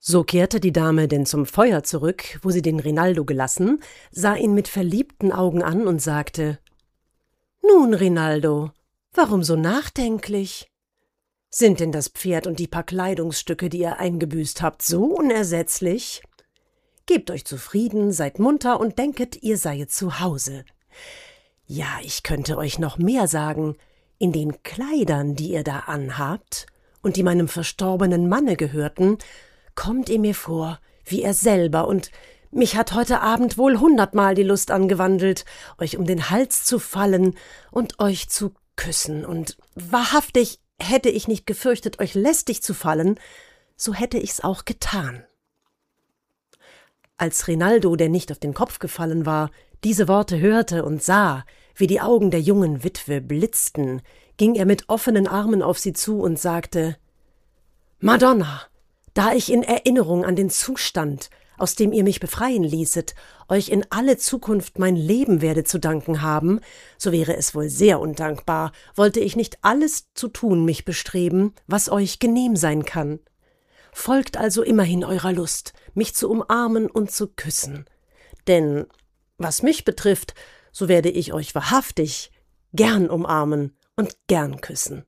So kehrte die Dame denn zum Feuer zurück, wo sie den Rinaldo gelassen, sah ihn mit verliebten Augen an und sagte: »Nun, Rinaldo, warum so nachdenklich? Sind denn das Pferd und die paar Kleidungsstücke, die ihr eingebüßt habt, so unersetzlich? Gebt euch zufrieden, seid munter und denket, ihr seiet zu Hause. Ja, ich könnte euch noch mehr sagen. In den Kleidern, die ihr da anhabt und die meinem verstorbenen Manne gehörten, kommt ihr mir vor wie er selber, und mich hat heute Abend wohl 100-mal die Lust angewandelt, euch um den Hals zu fallen und euch zu küssen, und wahrhaftig, hätte ich nicht gefürchtet, euch lästig zu fallen, so hätte ich's auch getan.« Als Rinaldo, der nicht auf den Kopf gefallen war, diese Worte hörte und sah, wie die Augen der jungen Witwe blitzten, ging er mit offenen Armen auf sie zu und sagte: »Madonna, da ich in Erinnerung an den Zustand, aus dem ihr mich befreien ließet, euch in alle Zukunft mein Leben werde zu danken haben, so wäre es wohl sehr undankbar, wollte ich nicht alles zu tun mich bestreben, was euch genehm sein kann. Folgt also immerhin eurer Lust, mich zu umarmen und zu küssen. Denn, was mich betrifft, so werde ich euch wahrhaftig gern umarmen und gern küssen.«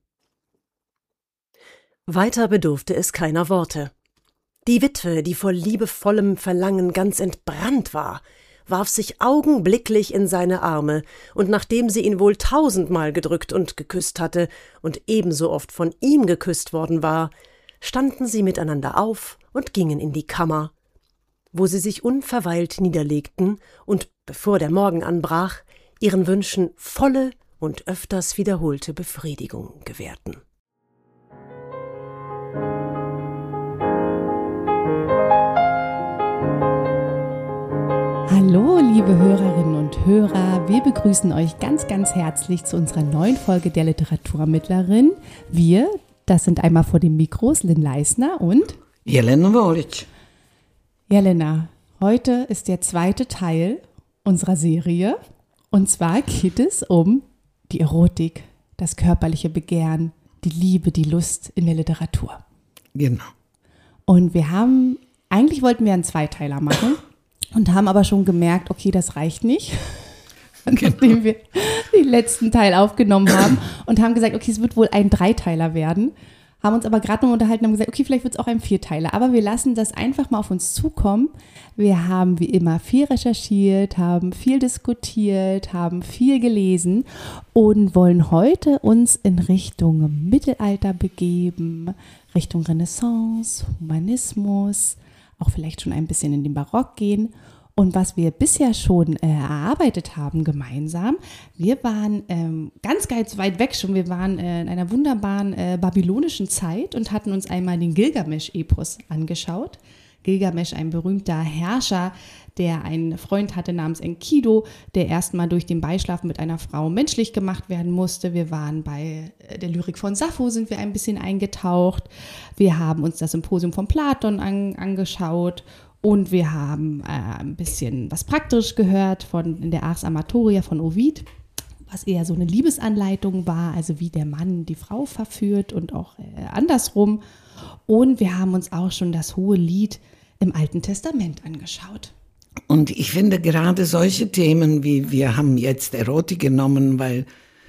Weiter bedurfte es keiner Worte. Die Witwe, die vor liebevollem Verlangen ganz entbrannt war, warf sich augenblicklich in seine Arme, und nachdem sie ihn wohl 1000-mal gedrückt und geküsst hatte und ebenso oft von ihm geküsst worden war, standen sie miteinander auf und gingen in die Kammer, wo sie sich unverweilt niederlegten und, bevor der Morgen anbrach, ihren Wünschen volle und öfters wiederholte Befriedigung gewährten. Hallo, liebe Hörerinnen und Hörer, wir begrüßen euch ganz, ganz herzlich zu unserer neuen Folge der Literaturermittlerin. Wir, das sind einmal vor den Mikros Lynn Leisner und Jelena Volic. Jelena, heute ist der zweite Teil unserer Serie, und zwar geht es um die Erotik, das körperliche Begehren, die Liebe, die Lust in der Literatur. Genau. Und eigentlich wollten wir einen Zweiteiler machen und haben aber schon gemerkt, okay, das reicht nicht, nachdem wir den letzten Teil aufgenommen haben, und haben gesagt, okay, es wird wohl ein Dreiteiler werden. Haben uns aber gerade noch unterhalten und haben gesagt, okay, vielleicht wird es auch ein Vierteiler. Aber wir lassen das einfach mal auf uns zukommen. Wir haben wie immer viel recherchiert, haben viel diskutiert, haben viel gelesen und wollen heute uns in Richtung Mittelalter begeben, Richtung Renaissance, Humanismus, auch vielleicht schon ein bisschen in den Barock gehen. Und was wir bisher schon erarbeitet haben gemeinsam, wir waren ganz weit weg schon, wir waren in einer wunderbaren babylonischen Zeit und hatten uns einmal den Gilgamesch-Epos angeschaut. Gilgamesch, ein berühmter Herrscher, der einen Freund hatte namens Enkidu, der erstmal durch den Beischlaf mit einer Frau menschlich gemacht werden musste. Wir waren bei der Lyrik von Sappho, sind wir ein bisschen eingetaucht. Wir haben uns das Symposium von Platon angeschaut. Und wir haben ein bisschen was praktisch gehört in der Ars Amatoria von Ovid, was eher so eine Liebesanleitung war, also wie der Mann die Frau verführt und auch andersrum. Und wir haben uns auch schon das Hohe Lied im Alten Testament angeschaut. Und ich finde gerade solche Themen, wie wir haben jetzt Erotik genommen, weil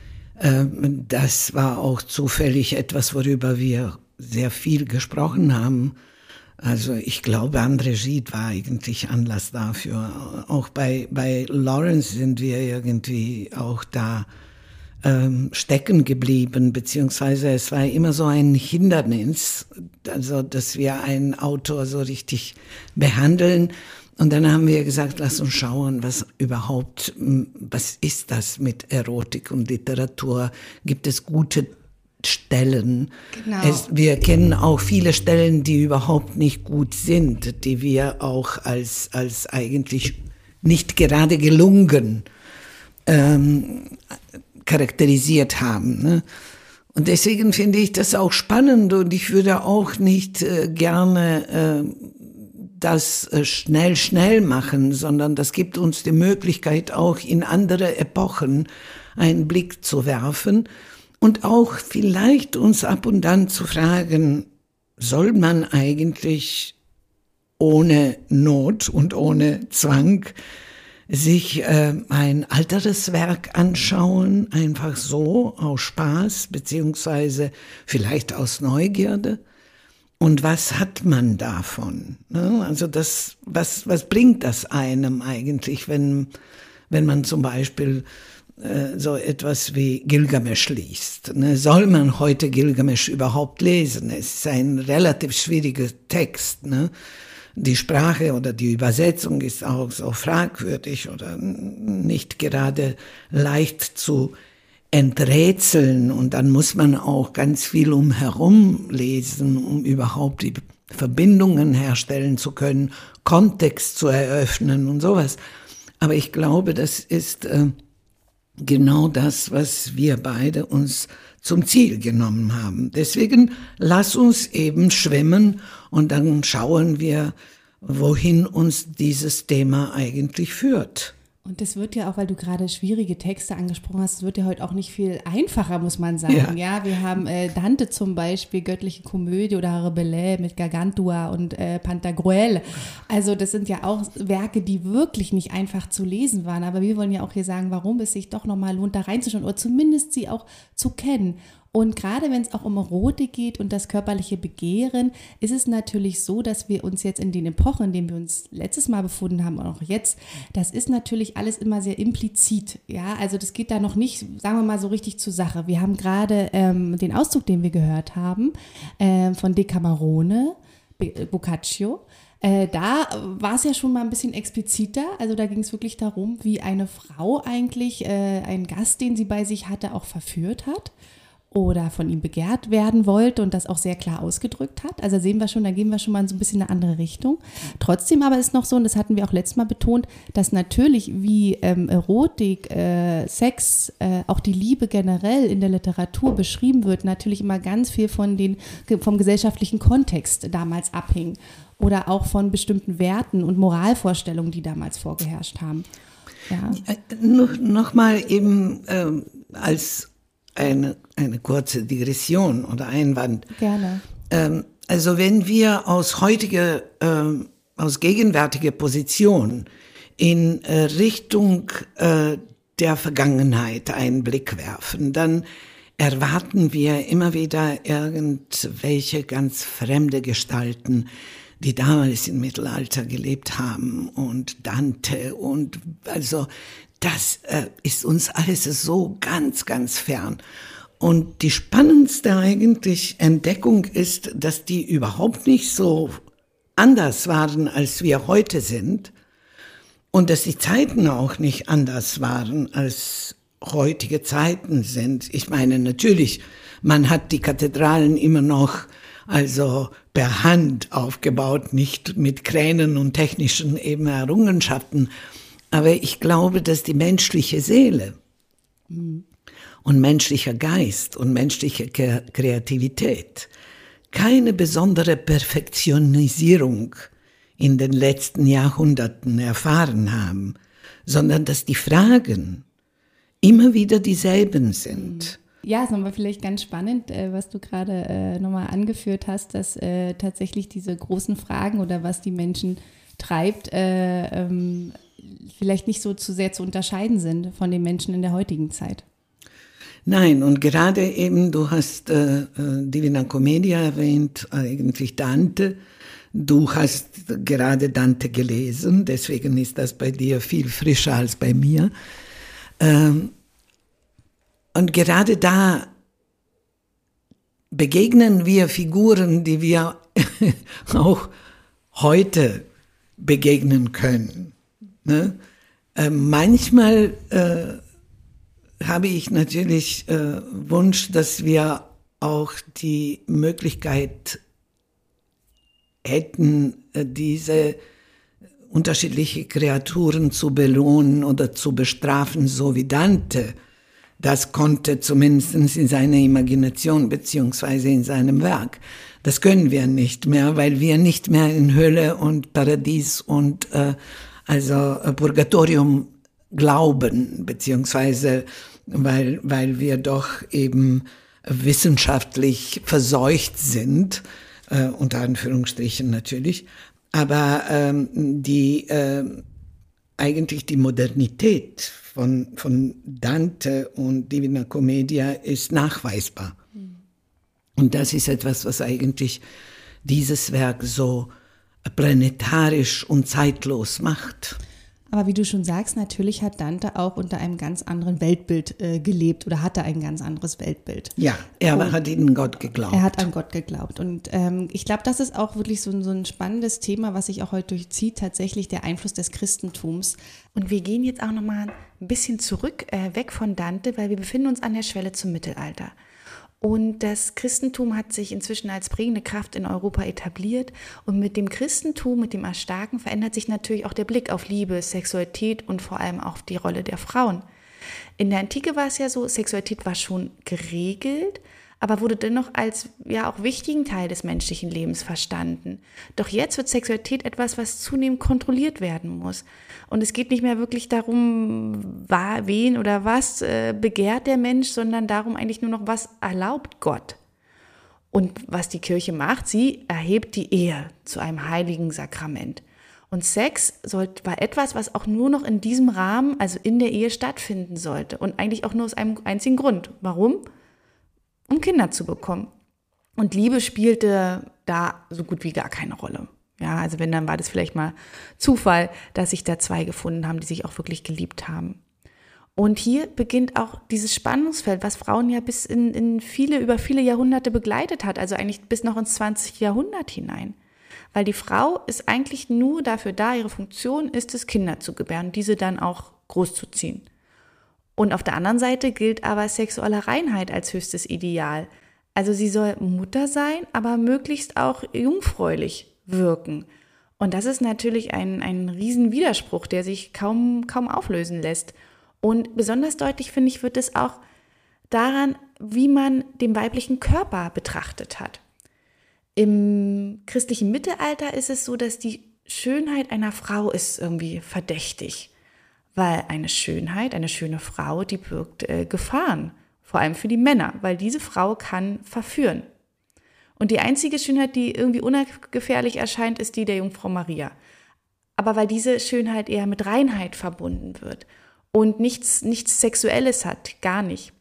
das war auch zufällig etwas, worüber wir sehr viel gesprochen haben. Also ich glaube, André Gide war eigentlich Anlass dafür. Auch bei Lawrence sind wir irgendwie auch da stecken geblieben, beziehungsweise es war immer so ein Hindernis, also dass wir einen Autor so richtig behandeln. Und dann haben wir gesagt, lass uns schauen, was ist das mit Erotik und Literatur? Gibt es gute Stellen? Genau. Wir kennen auch viele Stellen, die überhaupt nicht gut sind, die wir auch als eigentlich nicht gerade gelungen charakterisiert haben. Ne? Und deswegen finde ich das auch spannend, und ich würde auch nicht gerne das schnell machen, sondern das gibt uns die Möglichkeit, auch in andere Epochen einen Blick zu werfen und auch vielleicht uns ab und an zu fragen, soll man eigentlich ohne Not und ohne Zwang sich ein alteres Werk anschauen, einfach so aus Spaß, beziehungsweise vielleicht aus Neugierde. Und was hat man davon? Ne? Also was bringt das einem eigentlich, wenn man zum Beispiel so etwas wie Gilgamesch liest? Ne? Soll man heute Gilgamesch überhaupt lesen? Es ist ein relativ schwieriger Text, ne? Die Sprache oder die Übersetzung ist auch so fragwürdig oder nicht gerade leicht zu enträtseln. Und dann muss man auch ganz viel umherum lesen, um überhaupt die Verbindungen herstellen zu können, Kontext zu eröffnen und sowas. Aber ich glaube, das ist genau das, was wir beide uns zum Ziel genommen haben. Deswegen lass uns eben schwimmen und dann schauen wir, wohin uns dieses Thema eigentlich führt. Und das wird ja auch, weil du gerade schwierige Texte angesprochen hast, es wird ja heute auch nicht viel einfacher, muss man sagen. Ja, wir haben Dante zum Beispiel, Göttliche Komödie oder Rabelais mit Gargantua und Pantagruel. Also das sind ja auch Werke, die wirklich nicht einfach zu lesen waren. Aber wir wollen ja auch hier sagen, warum es sich doch nochmal lohnt, da reinzuschauen oder zumindest sie auch zu kennen. Und gerade wenn es auch um Erotik geht und das körperliche Begehren, ist es natürlich so, dass wir uns jetzt in den Epochen, in denen wir uns letztes Mal befunden haben und auch jetzt, das ist natürlich alles immer sehr implizit. Ja, also das geht da noch nicht, sagen wir mal, so richtig zur Sache. Wir haben gerade den Auszug, den wir gehört haben, von Decamerone, Boccaccio. Da war es ja schon mal ein bisschen expliziter, also da ging es wirklich darum, wie eine Frau eigentlich einen Gast, den sie bei sich hatte, auch verführt hat oder von ihm begehrt werden wollte und das auch sehr klar ausgedrückt hat. Also sehen wir schon, da gehen wir schon mal in so ein bisschen eine andere Richtung. Trotzdem aber ist noch so, und das hatten wir auch letztes Mal betont, dass natürlich wie Erotik, Sex, auch die Liebe generell in der Literatur beschrieben wird, natürlich immer ganz viel vom gesellschaftlichen Kontext damals abhing oder auch von bestimmten Werten und Moralvorstellungen, die damals vorgeherrscht haben. Ja. Noch mal eben als eine kurze Digression oder Einwand. Gerne. Also wenn wir aus gegenwärtiger Position in Richtung der Vergangenheit einen Blick werfen, dann erwarten wir immer wieder irgendwelche ganz fremde Gestalten, die damals im Mittelalter gelebt haben und Dante und also das ist uns alles so ganz, ganz fern. Und die spannendste eigentlich Entdeckung ist, dass die überhaupt nicht so anders waren, als wir heute sind. Und dass die Zeiten auch nicht anders waren, als heutige Zeiten sind. Ich meine, natürlich, man hat die Kathedralen immer noch also per Hand aufgebaut, nicht mit Kränen und technischen eben Errungenschaften. Aber ich glaube, dass die menschliche Seele und menschlicher Geist und menschliche Kreativität keine besondere Perfektionisierung in den letzten Jahrhunderten erfahren haben, sondern dass die Fragen immer wieder dieselben sind. Ja, ist nochmal vielleicht ganz spannend, was du gerade nochmal angeführt hast, dass tatsächlich diese großen Fragen oder was die Menschen treibt, vielleicht nicht so zu sehr zu unterscheiden sind von den Menschen in der heutigen Zeit. Nein, und gerade eben, du hast Divina Commedia erwähnt, eigentlich Dante. Du hast gerade Dante gelesen, deswegen ist das bei dir viel frischer als bei mir. Und gerade da begegnen wir Figuren, die wir auch heute begegnen können. Ne? Manchmal habe ich natürlich Wunsch, dass wir auch die Möglichkeit hätten, diese unterschiedlichen Kreaturen zu belohnen oder zu bestrafen, so wie Dante das konnte, zumindest in seiner Imagination beziehungsweise in seinem Werk. Das können wir nicht mehr, weil wir nicht mehr in Hölle und Paradies und also Purgatorium glauben, beziehungsweise weil wir doch eben wissenschaftlich verseucht sind, unter Anführungsstrichen natürlich. Aber eigentlich die Modernität von Dante und Divina Commedia ist nachweisbar. Und das ist etwas, was eigentlich dieses Werk so planetarisch und zeitlos macht. Aber wie du schon sagst, natürlich hat Dante auch unter einem ganz anderen Weltbild gelebt oder hatte ein ganz anderes Weltbild. Ja, er hat an Gott geglaubt. Er hat an Gott geglaubt. Und ich glaube, das ist auch wirklich so ein spannendes Thema, was sich auch heute durchzieht, tatsächlich der Einfluss des Christentums. Und wir gehen jetzt auch nochmal ein bisschen zurück, weg von Dante, weil wir befinden uns an der Schwelle zum Mittelalter. Und das Christentum hat sich inzwischen als prägende Kraft in Europa etabliert. Und mit dem Christentum, mit dem Erstarken, verändert sich natürlich auch der Blick auf Liebe, Sexualität und vor allem auf die Rolle der Frauen. In der Antike war es ja so, Sexualität war schon geregelt, aber wurde dennoch als ja auch wichtigen Teil des menschlichen Lebens verstanden. Doch jetzt wird Sexualität etwas, was zunehmend kontrolliert werden muss. Und es geht nicht mehr wirklich darum, wen oder was begehrt der Mensch, sondern darum eigentlich nur noch, was erlaubt Gott. Und was die Kirche macht, sie erhebt die Ehe zu einem heiligen Sakrament. Und Sex war etwas, was auch nur noch in diesem Rahmen, also in der Ehe, stattfinden sollte. Und eigentlich auch nur aus einem einzigen Grund. Warum? Um Kinder zu bekommen. Und Liebe spielte da so gut wie gar keine Rolle. Ja, also wenn, dann war das vielleicht mal Zufall, dass sich da zwei gefunden haben, die sich auch wirklich geliebt haben. Und hier beginnt auch dieses Spannungsfeld, was Frauen ja bis über viele Jahrhunderte begleitet hat, also eigentlich bis noch ins 20. Jahrhundert hinein. Weil die Frau ist eigentlich nur dafür da, ihre Funktion ist es, Kinder zu gebären, diese dann auch großzuziehen. Und auf der anderen Seite gilt aber sexuelle Reinheit als höchstes Ideal. Also sie soll Mutter sein, aber möglichst auch jungfräulich wirken. Und das ist natürlich ein Riesenwiderspruch, der sich kaum auflösen lässt. Und besonders deutlich, finde ich, wird es auch daran, wie man den weiblichen Körper betrachtet hat. Im christlichen Mittelalter ist es so, dass die Schönheit einer Frau ist irgendwie verdächtig. Weil eine schöne Frau, die birgt Gefahren, vor allem für die Männer, weil diese Frau kann verführen. Und die einzige Schönheit, die irgendwie ungefährlich erscheint, ist die der Jungfrau Maria. Aber weil diese Schönheit eher mit Reinheit verbunden wird und nichts Sexuelles hat, gar nicht.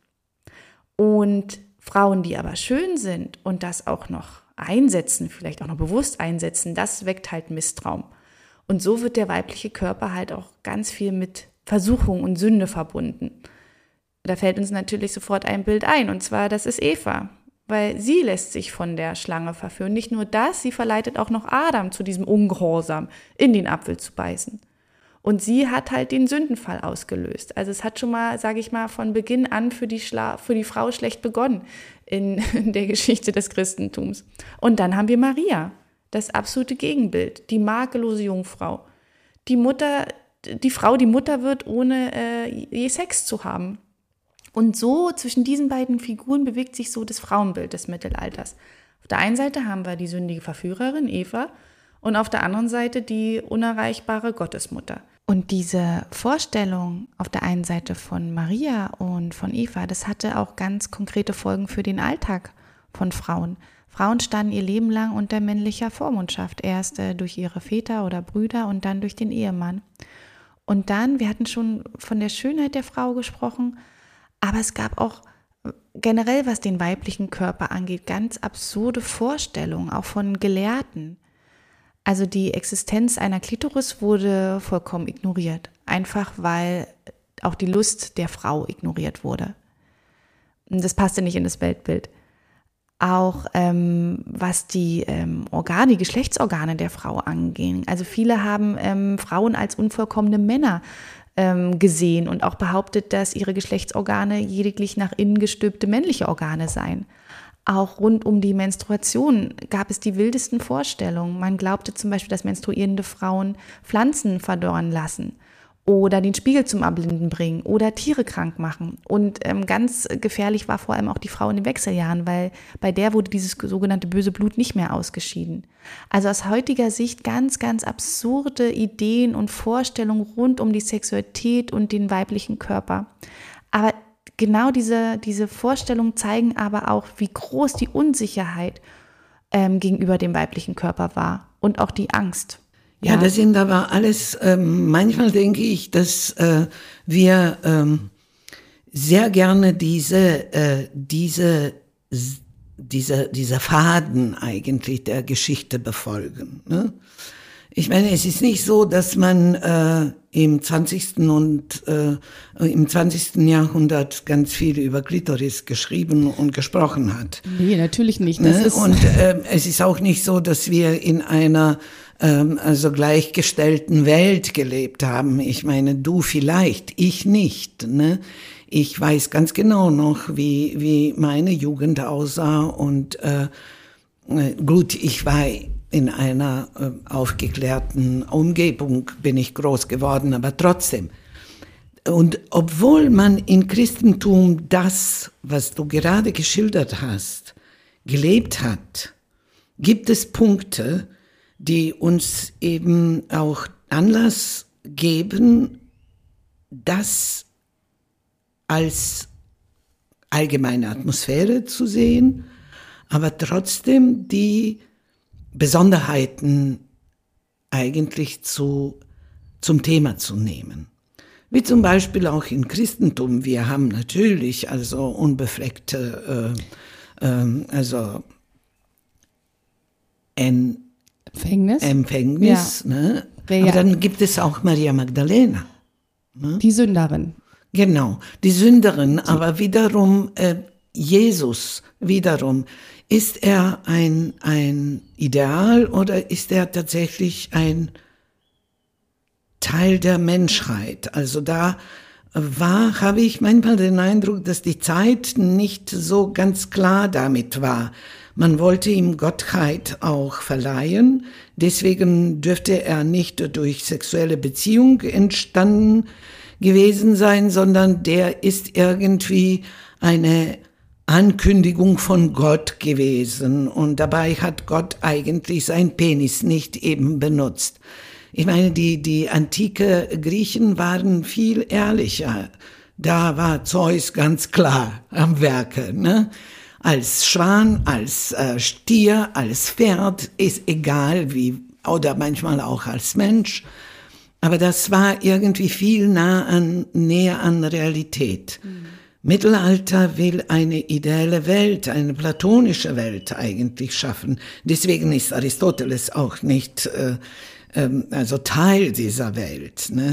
Und Frauen, die aber schön sind und das auch noch einsetzen, vielleicht auch noch bewusst einsetzen, das weckt halt Misstrauen. Und so wird der weibliche Körper halt auch ganz viel mit Versuchung und Sünde verbunden. Da fällt uns natürlich sofort ein Bild ein, und zwar, das ist Eva, weil sie lässt sich von der Schlange verführen. Nicht nur das, sie verleitet auch noch Adam zu diesem Ungehorsam, in den Apfel zu beißen. Und sie hat halt den Sündenfall ausgelöst. Also es hat schon mal, sage ich mal, von Beginn an für die Frau schlecht begonnen in der Geschichte des Christentums. Und dann haben wir Maria. Das absolute Gegenbild, die makellose Jungfrau. Die Frau, die Mutter wird, ohne je Sex zu haben. Und so zwischen diesen beiden Figuren bewegt sich so das Frauenbild des Mittelalters. Auf der einen Seite haben wir die sündige Verführerin Eva und auf der anderen Seite die unerreichbare Gottesmutter. Und diese Vorstellung auf der einen Seite von Maria und von Eva, das hatte auch ganz konkrete Folgen für den Alltag von Frauen. Frauen standen ihr Leben lang unter männlicher Vormundschaft, erst durch ihre Väter oder Brüder und dann durch den Ehemann. Und dann, wir hatten schon von der Schönheit der Frau gesprochen, aber es gab auch generell, was den weiblichen Körper angeht, ganz absurde Vorstellungen, auch von Gelehrten. Also die Existenz einer Klitoris wurde vollkommen ignoriert, einfach weil auch die Lust der Frau ignoriert wurde. Das passte nicht in das Weltbild. Auch was die die Geschlechtsorgane der Frau angehen. Also viele haben Frauen als unvollkommene Männer gesehen und auch behauptet, dass ihre Geschlechtsorgane lediglich nach innen gestülpte männliche Organe seien. Auch rund um die Menstruation gab es die wildesten Vorstellungen. Man glaubte zum Beispiel, dass menstruierende Frauen Pflanzen verdorren lassen oder den Spiegel zum Erblinden bringen oder Tiere krank machen. Und ganz gefährlich war vor allem auch die Frau in den Wechseljahren, weil bei der wurde dieses sogenannte böse Blut nicht mehr ausgeschieden. Also aus heutiger Sicht ganz, ganz absurde Ideen und Vorstellungen rund um die Sexualität und den weiblichen Körper. Aber genau diese Vorstellungen zeigen aber auch, wie groß die Unsicherheit gegenüber dem weiblichen Körper war und auch die Angst. Ja, das sind aber alles, manchmal denke ich, dass wir sehr gerne dieser Faden eigentlich der Geschichte befolgen. Ne? Ich meine, es ist nicht so, dass man im 20. Jahrhundert ganz viel über Klitoris geschrieben und gesprochen hat. Nee, natürlich nicht. Das ist und es ist auch nicht so, dass wir in einer also gleichgestellten Welt gelebt haben. Ich meine, du vielleicht, ich nicht. Ne? Ich weiß ganz genau noch, wie meine Jugend aussah und gut, ich war in einer aufgeklärten Umgebung, bin ich groß geworden, aber trotzdem. Und obwohl man im Christentum das, was du gerade geschildert hast, gelebt hat, gibt es Punkte, die uns eben auch Anlass geben, das als allgemeine Atmosphäre zu sehen, aber trotzdem die Besonderheiten eigentlich zum Thema zu nehmen. Wie zum Beispiel auch im Christentum. Wir haben natürlich also unbefleckte, Empfängnis. Ja. Ne? Aber dann gibt es auch Maria Magdalena. Ne? Die Sünderin. Genau, die Sünderin. Aber wiederum Jesus, ist er ein Ideal oder ist er tatsächlich ein Teil der Menschheit? Also da habe ich manchmal den Eindruck, dass die Zeit nicht so ganz klar damit war. Man wollte ihm Gottheit auch verleihen, deswegen dürfte er nicht durch sexuelle Beziehung entstanden gewesen sein, sondern der ist irgendwie eine Ankündigung von Gott gewesen und dabei hat Gott eigentlich sein Penis nicht eben benutzt. Ich meine, die antike Griechen waren viel ehrlicher. Da war Zeus ganz klar am Werke, ne? Als Schwan, als Stier, als Pferd, ist egal wie, oder manchmal auch als Mensch. Aber das war irgendwie viel näher an Realität. Mittelalter will eine ideale Welt, eine platonische Welt eigentlich schaffen. Deswegen ist Aristoteles auch nicht also Teil dieser Welt. Ne?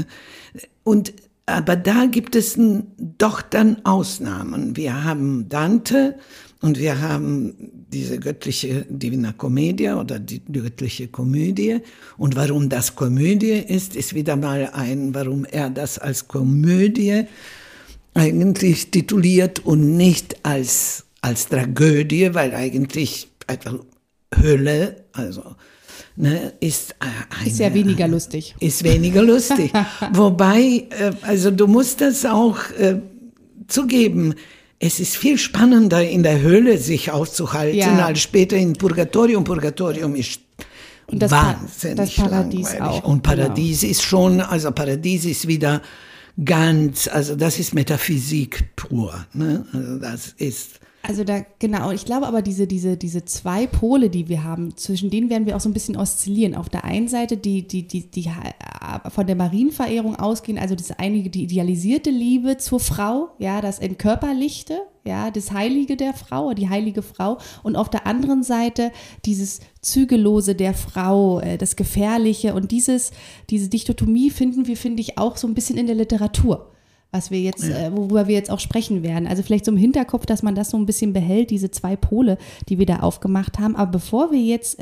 Aber da gibt es doch dann Ausnahmen. Wir haben Dante und wir haben diese göttliche Divina Commedia oder die göttliche Komödie. Und warum das Komödie ist wieder mal warum er das als Komödie eigentlich tituliert und nicht als Tragödie, weil eigentlich einfach Hölle, also ist ja weniger lustig. Ist weniger lustig. Wobei, also du musst das auch zugeben, es ist viel spannender in der Hölle sich aufzuhalten als später in Purgatorium. Purgatorium ist und wahnsinnig das Paradies langweilig. Auch, und Paradies ist schon, also Paradies ist wieder also das ist Metaphysik pur. Ne? Also das ist. Also genau, ich glaube aber diese zwei Pole, die wir haben, zwischen denen werden wir auch so ein bisschen oszillieren. Auf der einen Seite die von der Marienverehrung ausgehen, also das einige, die idealisierte Liebe zur Frau, ja, das Entkörperlichte, ja, das Heilige der Frau, die heilige Frau, und auf der anderen Seite dieses Zügellose der Frau, das Gefährliche, und diese Dichotomie finde ich, auch so ein bisschen in der Literatur. Was wir jetzt, worüber wir jetzt auch sprechen werden. Also vielleicht so im Hinterkopf, dass man das so ein bisschen behält, diese zwei Pole, die wir da aufgemacht haben. Aber bevor wir jetzt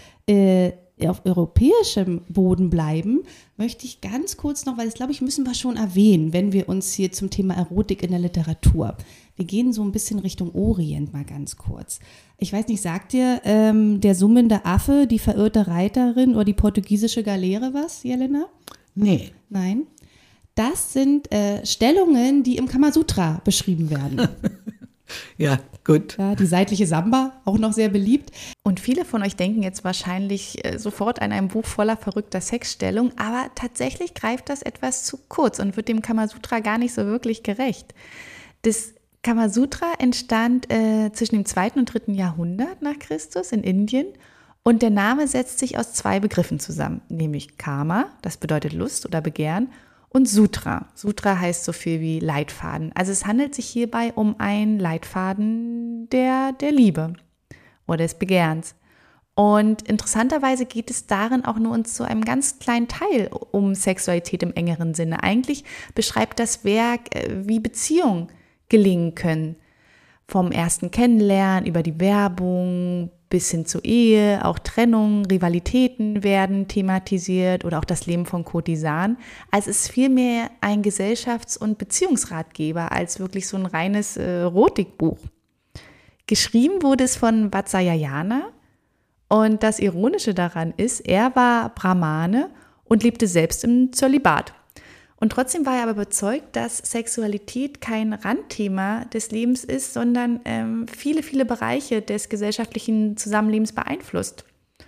auf europäischem Boden bleiben, möchte ich ganz kurz noch, weil das, glaube ich, müssen wir schon erwähnen, wenn wir uns hier zum Thema Erotik in der Literatur. Wir gehen so ein bisschen Richtung Orient mal ganz kurz. Ich weiß nicht, sagt dir der summende Affe, die verirrte Reiterin oder die portugiesische Galeere was, Jelena? Nee. Nein? Das sind Stellungen, die im Kamasutra beschrieben werden. Ja, gut. Ja, die seitliche Samba, auch noch sehr beliebt. Und viele von euch denken jetzt wahrscheinlich sofort an ein Buch voller verrückter Sexstellung, aber tatsächlich greift das etwas zu kurz und wird dem Kamasutra gar nicht so wirklich gerecht. Das Kamasutra entstand zwischen dem 2. und 3. Jahrhundert nach Christus in Indien und der Name setzt sich aus 2 Begriffen zusammen, nämlich Kama, das bedeutet Lust oder Begehren, und Sutra. Sutra heißt so viel wie Leitfaden. Also es handelt sich hierbei um einen Leitfaden der Liebe oder des Begehrens. Und interessanterweise geht es darin auch nur zu einem ganz kleinen Teil um Sexualität im engeren Sinne. Eigentlich beschreibt das Werk, wie Beziehungen gelingen können. Vom ersten Kennenlernen über die Werbung bis hin zur Ehe, auch Trennung, Rivalitäten werden thematisiert oder auch das Leben von Kurtisanen. Also es ist vielmehr ein Gesellschafts- und Beziehungsratgeber als wirklich so ein reines Erotikbuch. Geschrieben wurde es von Vatsyayana und das Ironische daran ist, er war Brahmane und lebte selbst im Zölibat. Und trotzdem war er aber überzeugt, dass Sexualität kein Randthema des Lebens ist, sondern viele, viele Bereiche des gesellschaftlichen Zusammenlebens beeinflusst.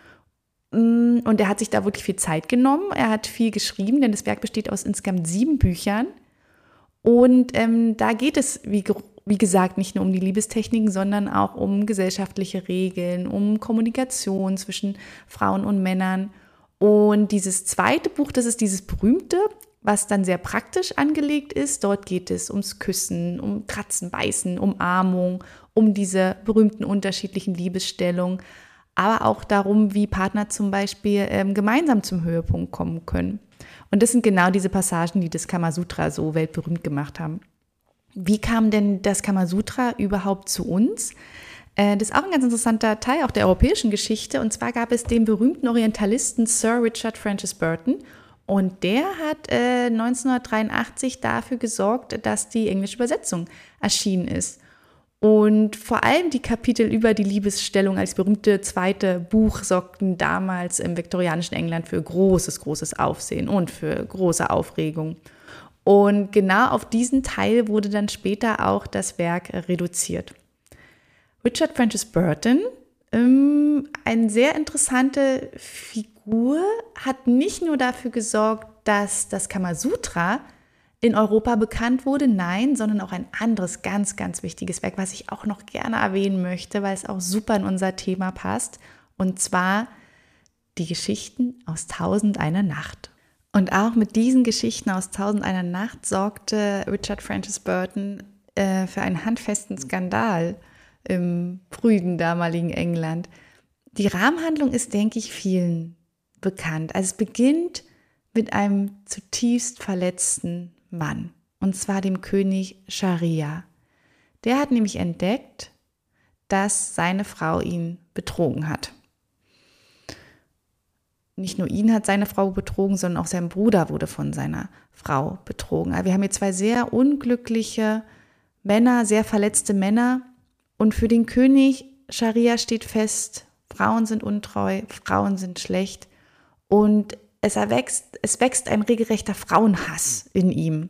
Und er hat sich da wirklich viel Zeit genommen. Er hat viel geschrieben, denn das Werk besteht aus insgesamt 7 Büchern. Und da geht es, wie gesagt, nicht nur um die Liebestechniken, sondern auch um gesellschaftliche Regeln, um Kommunikation zwischen Frauen und Männern. Und dieses zweite Buch, das ist dieses berühmte, was dann sehr praktisch angelegt ist. Dort geht es ums Küssen, um Kratzen, Beißen, Umarmung, um diese berühmten unterschiedlichen Liebesstellungen, aber auch darum, wie Partner zum Beispiel gemeinsam zum Höhepunkt kommen können. Und das sind genau diese Passagen, die das Kamasutra so weltberühmt gemacht haben. Wie kam denn das Kamasutra überhaupt zu uns? Das ist auch ein ganz interessanter Teil auch der europäischen Geschichte. Und zwar gab es den berühmten Orientalisten Sir Richard Francis Burton. Und der hat 1983 dafür gesorgt, dass die englische Übersetzung erschienen ist. Und vor allem die Kapitel über die Liebesstellung als berühmte zweite Buch sorgten damals im viktorianischen England für großes Aufsehen und für große Aufregung. Und genau auf diesen Teil wurde dann später auch das Werk reduziert. Richard Francis Burton, eine sehr interessante Figur, hat nicht nur dafür gesorgt, dass das Kamasutra in Europa bekannt wurde, nein, sondern auch ein anderes ganz, ganz wichtiges Werk, was ich auch noch gerne erwähnen möchte, weil es auch super in unser Thema passt, und zwar die Geschichten aus 1001 Nacht. Und auch mit diesen Geschichten aus 1001 Nacht sorgte Richard Francis Burton für einen handfesten Skandal im frühen damaligen England. Die Rahmenhandlung ist, denke ich, vielen bekannt. Also es beginnt mit einem zutiefst verletzten Mann, und zwar dem König Sharia. Der hat nämlich entdeckt, dass seine Frau ihn betrogen hat. Nicht nur ihn hat seine Frau betrogen, sondern auch sein Bruder wurde von seiner Frau betrogen. Also wir haben hier 2 sehr unglückliche Männer, sehr verletzte Männer. Und für den König Sharia steht fest, Frauen sind untreu, Frauen sind schlecht. Und es wächst ein regelrechter Frauenhass in ihm.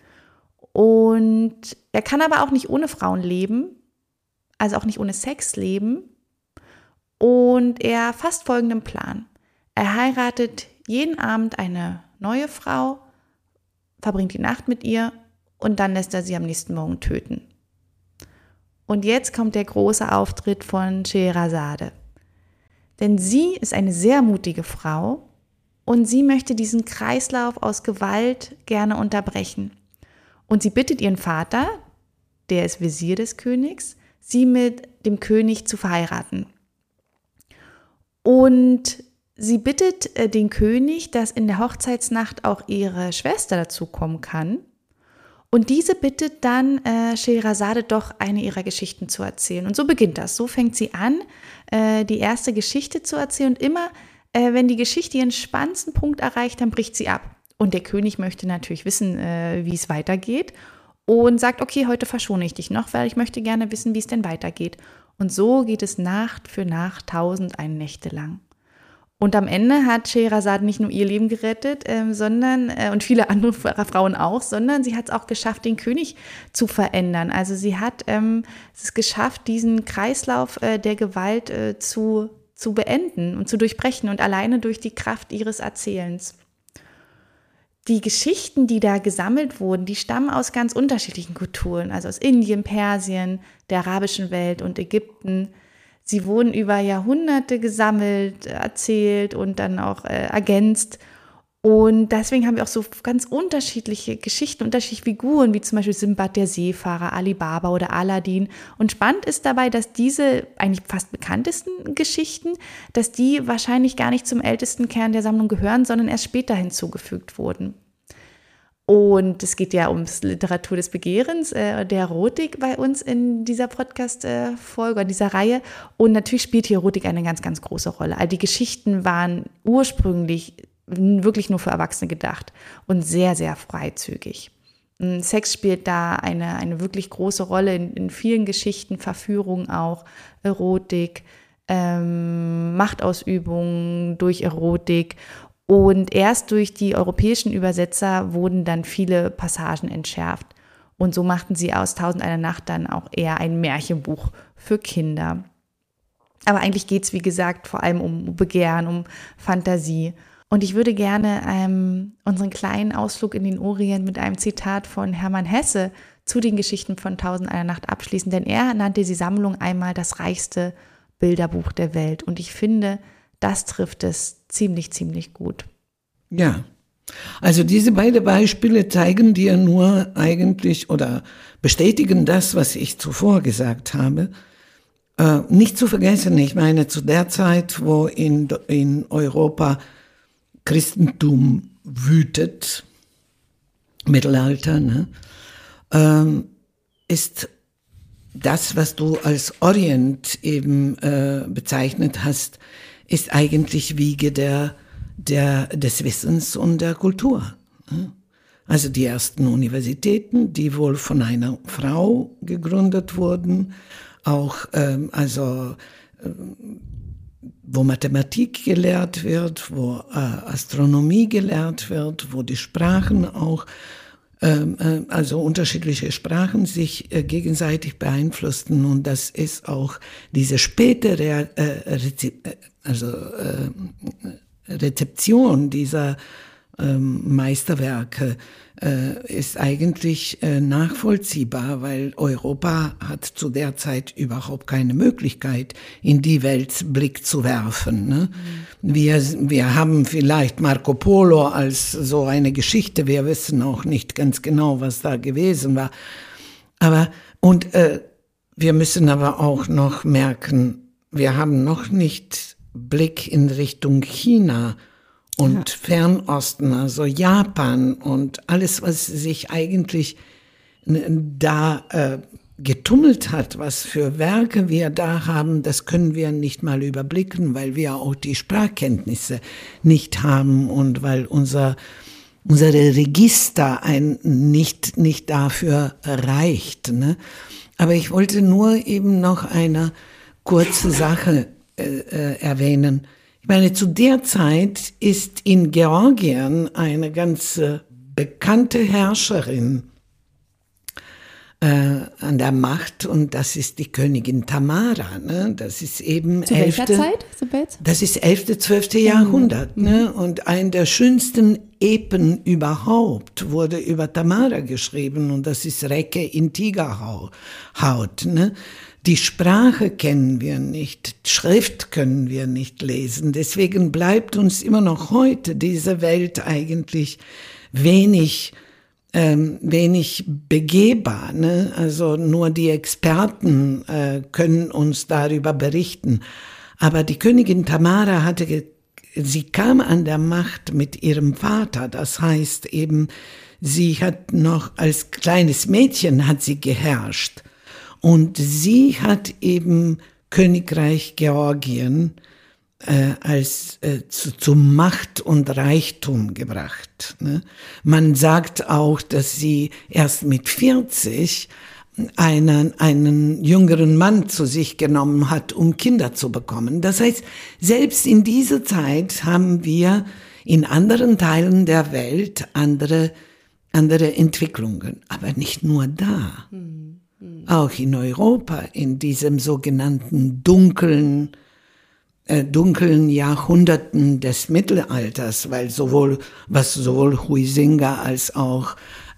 Und er kann aber auch nicht ohne Frauen leben, also auch nicht ohne Sex leben. Und er fasst folgenden Plan. Er heiratet jeden Abend eine neue Frau, verbringt die Nacht mit ihr und dann lässt er sie am nächsten Morgen töten. Und jetzt kommt der große Auftritt von Scheherazade. Denn sie ist eine sehr mutige Frau und sie möchte diesen Kreislauf aus Gewalt gerne unterbrechen. Und sie bittet ihren Vater, der ist Wesir des Königs, sie mit dem König zu verheiraten. Und sie bittet den König, dass in der Hochzeitsnacht auch ihre Schwester dazukommen kann. Und diese bittet dann Scheherazade doch eine ihrer Geschichten zu erzählen. Und so beginnt das. So fängt sie an, die erste Geschichte zu erzählen. Und immer, wenn die Geschichte ihren spannendsten Punkt erreicht, dann bricht sie ab. Und der König möchte natürlich wissen, wie es weitergeht. Und sagt, okay, heute verschone ich dich noch, weil ich möchte gerne wissen, wie es denn weitergeht. Und so geht es Nacht für Nacht 1001 Nächte lang. Und am Ende hat Scheherazade nicht nur ihr Leben gerettet, sondern und viele andere Frauen auch, sondern sie hat es auch geschafft, den König zu verändern. Also sie hat es geschafft, diesen Kreislauf der Gewalt zu beenden und zu durchbrechen und alleine durch die Kraft ihres Erzählens. die Geschichten, die da gesammelt wurden, die stammen aus ganz unterschiedlichen Kulturen, also aus Indien, Persien, der arabischen Welt und Ägypten. Sie wurden über Jahrhunderte gesammelt, erzählt und dann auch ergänzt. Und deswegen haben wir auch so ganz unterschiedliche Geschichten, unterschiedliche Figuren, wie zum Beispiel Sinbad der Seefahrer, Ali Baba oder Aladdin. Und spannend ist dabei, dass diese eigentlich fast bekanntesten Geschichten, dass die wahrscheinlich gar nicht zum ältesten Kern der Sammlung gehören, sondern erst später hinzugefügt wurden. Und es geht ja ums Literatur des Begehrens, der Erotik bei uns in dieser Podcast-Folge, in dieser Reihe. Und natürlich spielt hier Erotik eine ganz, ganz große Rolle. All die Geschichten waren ursprünglich wirklich nur für Erwachsene gedacht und sehr, sehr freizügig. Sex spielt da eine wirklich große Rolle in vielen Geschichten, Verführung auch, Erotik, Machtausübung durch Erotik. Und erst durch die europäischen Übersetzer wurden dann viele Passagen entschärft. Und so machten sie aus 1001 Nacht dann auch eher ein Märchenbuch für Kinder. Aber eigentlich geht es, wie gesagt, vor allem um Begehren, um Fantasie. Und ich würde gerne unseren kleinen Ausflug in den Orient mit einem Zitat von Hermann Hesse zu den Geschichten von 1001 Nacht abschließen, denn er nannte die Sammlung einmal das reichste Bilderbuch der Welt. Und ich finde, das trifft es ziemlich, ziemlich gut. Ja, also diese beiden Beispiele zeigen dir nur eigentlich oder bestätigen das, was ich zuvor gesagt habe. Nicht zu vergessen, ich meine, zu der Zeit, wo in Europa Christentum wütet, Mittelalter, ne, ist das, was du als Orient eben bezeichnet hast, ist eigentlich Wiege des Wissens und der Kultur. Ne? Also die ersten Universitäten, die wohl von einer Frau gegründet wurden, auch wo Mathematik gelehrt wird, wo Astronomie gelehrt wird, wo die Sprachen auch, also unterschiedliche Sprachen sich gegenseitig beeinflussten. Und das ist auch diese späte Rezeption dieser Meisterwerke ist eigentlich nachvollziehbar, weil Europa hat zu der Zeit überhaupt keine Möglichkeit, in die Welt Blick zu werfen. Ne? Wir haben vielleicht Marco Polo als so eine Geschichte, wir wissen auch nicht ganz genau, was da gewesen war. Wir müssen aber auch noch merken, wir haben noch nicht Blick in Richtung China und Fernosten, also Japan und alles, was sich eigentlich da getummelt hat, was für Werke wir da haben, das können wir nicht mal überblicken, weil wir auch die Sprachkenntnisse nicht haben und weil unsere Register nicht dafür reicht. Ne? Aber ich wollte nur eben noch eine kurze Sache erwähnen. Ich meine, zu der Zeit ist in Georgien eine ganz bekannte Herrscherin an der Macht und das ist die Königin Tamara. Ne? Das ist eben zu welcher Zeit? Das ist 11., 12. Jahrhundert. Ne? Und ein der schönsten Epen überhaupt wurde über Tamara geschrieben und das ist Recke in Tigerhaut. Ne? Die Sprache kennen wir nicht, Schrift können wir nicht lesen. Deswegen bleibt uns immer noch heute diese Welt eigentlich wenig begehbar. Ne? Also nur die Experten können uns darüber berichten. Aber die Königin Tamara sie kam an der Macht mit ihrem Vater. Das heißt eben, sie hat noch als kleines Mädchen hat sie geherrscht. Und sie hat eben Königreich Georgien zu Macht und Reichtum gebracht. Ne? Man sagt auch, dass sie erst mit 40 einen jüngeren Mann zu sich genommen hat, um Kinder zu bekommen. Das heißt, selbst in dieser Zeit haben wir in anderen Teilen der Welt andere Entwicklungen, aber nicht nur da. Auch in Europa, in diesem sogenannten dunklen dunklen Jahrhunderten des Mittelalters, weil sowohl Huizinga als auch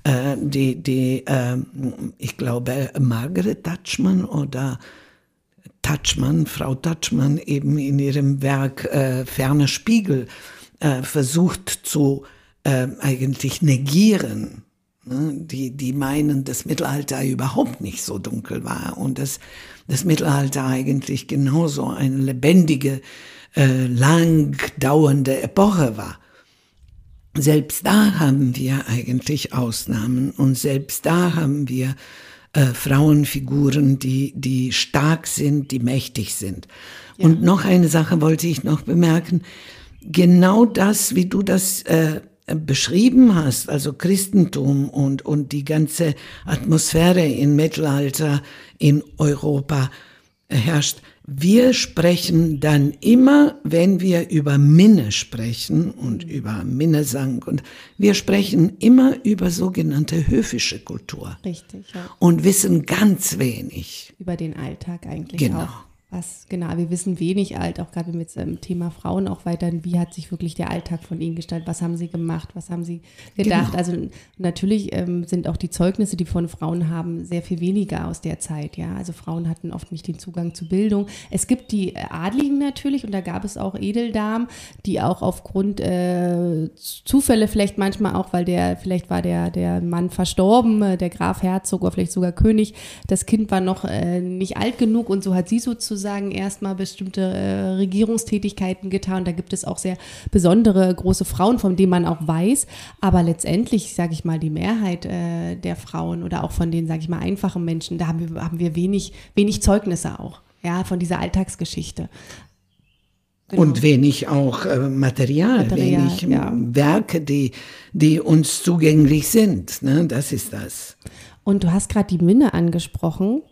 ich glaube, Margaret Dutchman oder Frau Dutchman eben in ihrem Werk Ferner Spiegel versucht zu eigentlich negieren. Die meinen, das Mittelalter überhaupt nicht so dunkel war und das Mittelalter eigentlich genauso eine lebendige, lang dauernde Epoche war. Selbst da haben wir eigentlich Ausnahmen und selbst da haben wir Frauenfiguren, die stark sind, die mächtig sind. Ja. Und noch eine Sache wollte ich noch bemerken. Genau das, wie du das beschrieben hast, also Christentum und die ganze Atmosphäre im Mittelalter in Europa herrscht. Wir sprechen dann immer, wenn wir über Minne sprechen und über Minnesang, und wir sprechen immer über sogenannte höfische Kultur. Richtig, ja. Und wissen ganz wenig. Über den Alltag eigentlich genau. auch. Wir wissen wenig auch gerade mit dem Thema Frauen auch weiter, wie hat sich wirklich der Alltag von ihnen gestaltet, was haben sie gemacht, was haben sie gedacht. Genau. Also natürlich sind auch die Zeugnisse, die von Frauen haben, sehr viel weniger aus der Zeit. Ja, also Frauen hatten oft nicht den Zugang zu Bildung. Es gibt die Adligen natürlich und da gab es auch Edeldamen, die auch aufgrund Zufälle vielleicht manchmal auch, weil vielleicht war der Mann verstorben, der Graf, Herzog oder vielleicht sogar König, das Kind war noch nicht alt genug und so hat sie sozusagen erstmal bestimmte Regierungstätigkeiten getan. Da gibt es auch sehr besondere große Frauen, von denen man auch weiß. Aber letztendlich, sage ich mal, die Mehrheit der Frauen oder auch von den, sage ich mal, einfachen Menschen, da haben wir wenig Zeugnisse auch, ja, von dieser Alltagsgeschichte. Genau. Und wenig auch Material, wenig Werke, die uns zugänglich sind. Ne? Das ist das. Und du hast gerade die Minne angesprochen.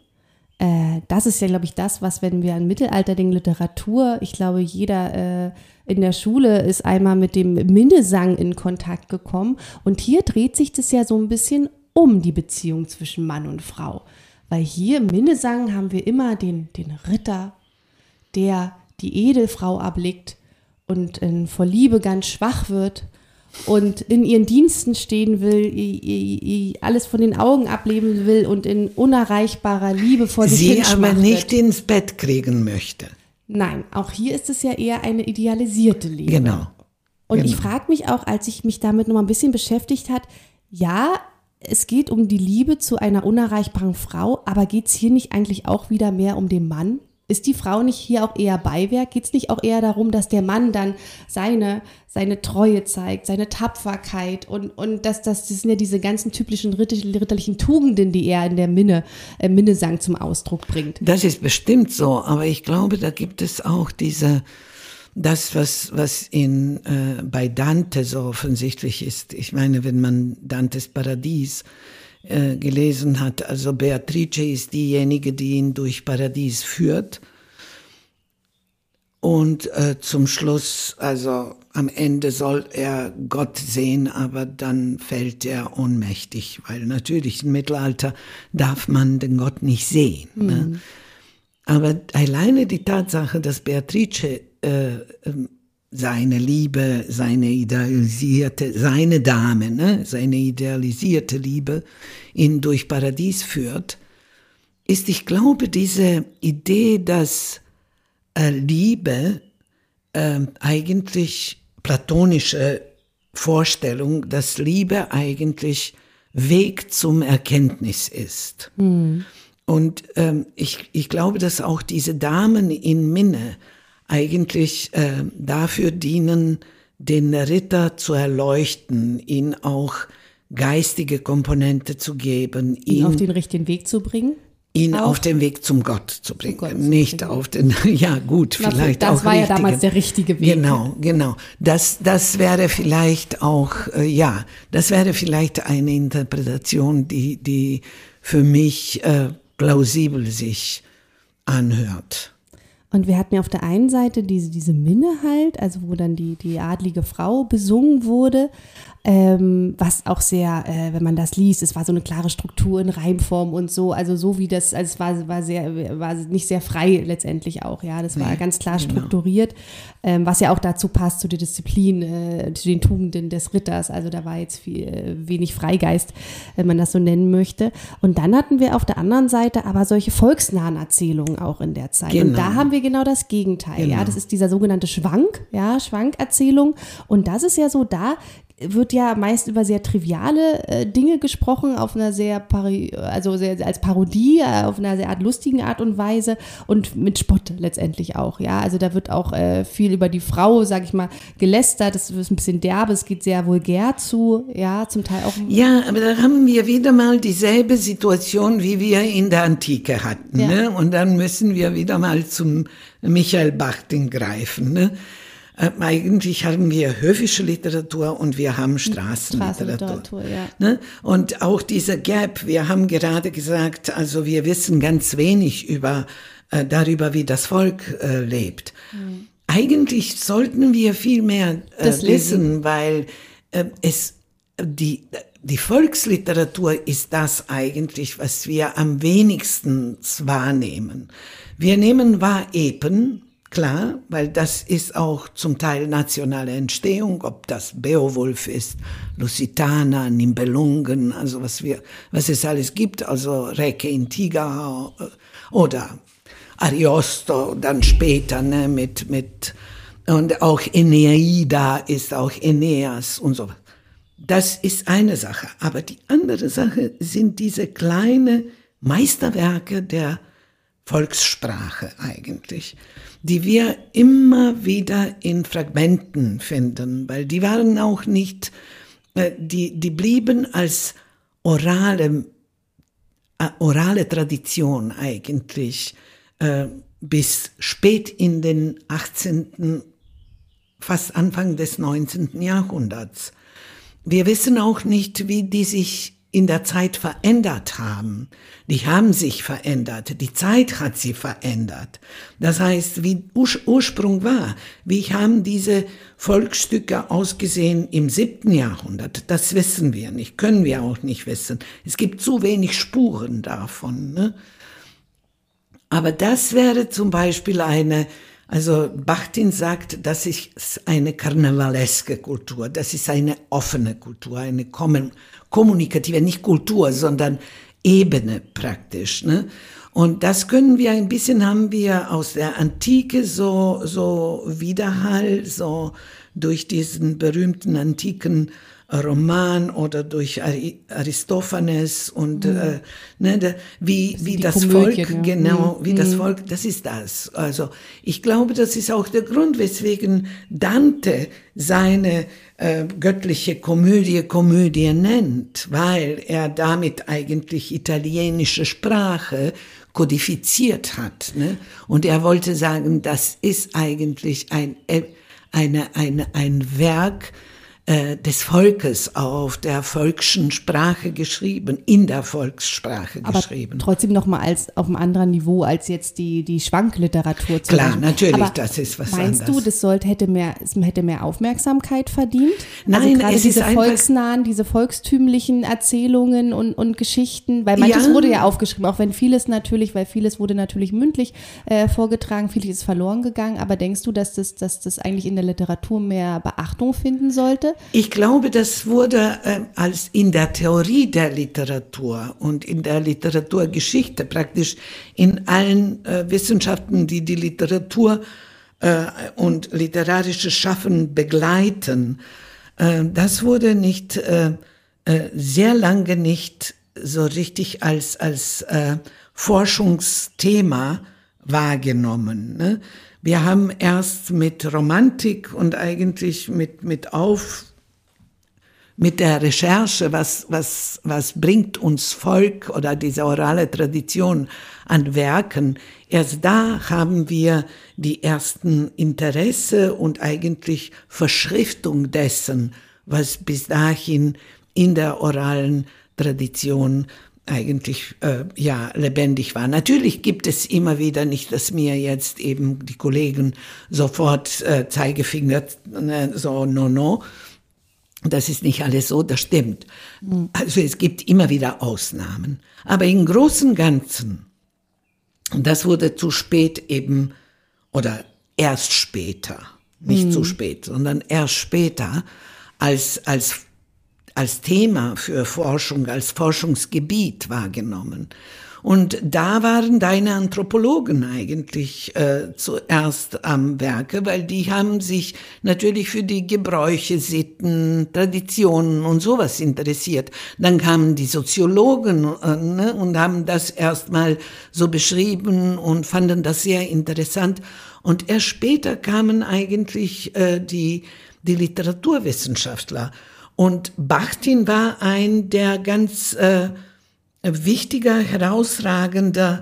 Das ist ja, glaube ich, das, was, wenn wir an Mittelalter denken, Literatur, ich glaube, jeder in der Schule ist einmal mit dem Minnesang in Kontakt gekommen. Und hier dreht sich das ja so ein bisschen um, die Beziehung zwischen Mann und Frau. Weil hier im Minnesang haben wir immer den Ritter, der die Edelfrau erblickt und vor Liebe ganz schwach wird und in ihren Diensten stehen will, alles von den Augen ableben will und in unerreichbarer Liebe vor sich hin aber nicht ins Bett kriegen möchte. Nein, auch hier ist es ja eher eine idealisierte Liebe. Genau. Und ich frage mich auch, als ich mich damit noch mal ein bisschen beschäftigt habe, ja, es geht um die Liebe zu einer unerreichbaren Frau, aber geht es hier nicht eigentlich auch wieder mehr um den Mann? Ist die Frau nicht hier auch eher Beiwerk? Geht es nicht auch eher darum, dass der Mann dann seine Treue zeigt, seine Tapferkeit und das sind ja diese ganzen typischen ritterlichen Tugenden, die er in der Minnesang zum Ausdruck bringt. Das ist bestimmt so, aber ich glaube, da gibt es auch das, was bei Dante so offensichtlich ist. Ich meine, wenn man Dantes Paradies gelesen hat, also Beatrice ist diejenige, die ihn durch Paradies führt und zum Schluss, also am Ende soll er Gott sehen, aber dann fällt er ohnmächtig, weil natürlich im Mittelalter darf man den Gott nicht sehen. Mhm. Ne? Aber alleine die Tatsache, dass Beatrice seine Liebe, seine idealisierte Liebe ihn durch Paradies führt, ist, ich glaube, diese Idee, dass Liebe eigentlich platonische Vorstellung, dass Liebe eigentlich Weg zum Erkenntnis ist. Mhm. Und ich glaube, dass auch diese Damen in Minne eigentlich dafür dienen, den Ritter zu erleuchten, ihn auch geistige Komponente zu geben. Ihn auf den richtigen Weg zu bringen? Ihn auch auf den Weg zum Gott zu bringen. Nicht auf den, ja gut, vielleicht das auch war richtige. Ja damals der richtige Weg. Genau. Das wäre vielleicht auch, das wäre vielleicht eine Interpretation, die für mich plausibel sich anhört. Und wir hatten ja auf der einen Seite diese Minne halt, also wo dann die adlige Frau besungen wurde, was auch sehr, wenn man das liest, es war so eine klare Struktur in Reimform und so, also so wie das, also es war nicht sehr frei letztendlich auch, ja, das war ganz klar strukturiert, was ja auch dazu passt, zu der Disziplin, zu den Tugenden des Ritters, also da war jetzt wenig Freigeist, wenn man das so nennen möchte. Und dann hatten wir auf der anderen Seite aber solche volksnahen Erzählungen auch in der Zeit. Und da haben wir genau das Gegenteil, ja, das ist dieser sogenannte Schwankerzählung. Und das ist ja so, da wird ja meist über sehr triviale Dinge gesprochen, auf einer sehr als Parodie, auf einer sehr lustigen Art und Weise und mit Spott letztendlich auch, ja, also da wird auch viel über die Frau, sag ich mal, gelästert, das ist ein bisschen derbe, es geht sehr vulgär zu, ja, zum Teil auch. Ja, aber da haben wir wieder mal dieselbe Situation, wie wir in der Antike hatten, ja. Ne? Und dann müssen wir wieder mal zum Michael Bachtin greifen, ne? Eigentlich haben wir höfische Literatur und wir haben Straßenliteratur. Ja. Ne? Und auch dieser Gap, wir haben gerade gesagt, also wir wissen ganz wenig darüber, wie das Volk lebt. Eigentlich sollten wir viel mehr wissen, weil die Volksliteratur ist das eigentlich, was wir am wenigsten wahrnehmen. Wir nehmen wahr Epen, klar, weil das ist auch zum Teil nationale Entstehung, ob das Beowulf ist, Lusitana, Nibelungen, also was es alles gibt, also Recke in Tiga oder Ariosto, dann später, ne, mit und auch Eneida ist auch Aeneas und so. Das ist eine Sache, aber die andere Sache sind diese kleinen Meisterwerke der Volkssprache eigentlich, die wir immer wieder in Fragmenten finden, weil die waren auch nicht, die blieben als orale Tradition eigentlich bis spät in den 18., fast Anfang des 19. Jahrhunderts. Wir wissen auch nicht, wie die sich in der Zeit verändert haben. Die haben sich verändert. Die Zeit hat sie verändert. Das heißt, wie Ursprung war. Wie haben diese Volksstücke ausgesehen im 7. Jahrhundert? Das wissen wir nicht, können wir auch nicht wissen. Es gibt zu wenig Spuren davon, ne? Aber das wäre zum Beispiel also Bachtin sagt, das ist eine karnevaleske Kultur, das ist eine offene Kultur, eine kommunikative, nicht Kultur, sondern Ebene praktisch, ne? Und das haben wir aus der Antike so Widerhall, so durch diesen berühmten antiken Roman oder durch Aristophanes und wie das Komödie, Volk, genau, wie das Volk, das ist das. Also ich glaube, das ist auch der Grund, weswegen Dante seine göttliche Komödie nennt, weil er damit eigentlich italienische Sprache kodifiziert hat, ne? Und er wollte sagen, das ist eigentlich ein Werk des Volkes auf der volkschen Sprache geschrieben, in der Volkssprache geschrieben. Aber trotzdem nochmal auf einem anderen Niveau als jetzt die Schwankliteratur. Klar, natürlich, aber das ist was anderes. Meinst du, hätte mehr Aufmerksamkeit verdient? Nein, also gerade es diese ist volksnahen, diese volkstümlichen Erzählungen und Geschichten, weil manches wurde ja aufgeschrieben, auch wenn weil vieles wurde natürlich mündlich vorgetragen, vieles ist verloren gegangen, aber denkst du, dass das eigentlich in der Literatur mehr Beachtung finden sollte? Ich glaube, das wurde als in der Theorie der Literatur und in der Literaturgeschichte praktisch in allen Wissenschaften, die Literatur und literarisches Schaffen begleiten, das wurde nicht sehr lange nicht so richtig als Forschungsthema wahrgenommen, ne? Wir haben erst mit Romantik und eigentlich mit der Recherche, was bringt uns Volk oder diese orale Tradition an Werken, erst da haben wir die ersten Interesse und eigentlich Verschriftung dessen, was bis dahin in der oralen Tradition eigentlich lebendig war. Natürlich gibt es immer wieder, nicht, dass mir jetzt eben die Kollegen sofort Zeigefinger, no, das ist nicht alles so, das stimmt. Also es gibt immer wieder Ausnahmen. Aber im Großen und Ganzen, und das wurde zu spät eben, oder erst später, nicht zu spät, sondern erst später als Thema für Forschung, als Forschungsgebiet wahrgenommen. Und da waren deine Anthropologen eigentlich zuerst am Werke, weil die haben sich natürlich für die Gebräuche, Sitten, Traditionen und sowas interessiert. Dann kamen die Soziologen und haben das erstmal so beschrieben und fanden das sehr interessant. Und erst später kamen eigentlich die Literaturwissenschaftler. Und Bachtin war ein der ganz wichtiger, herausragender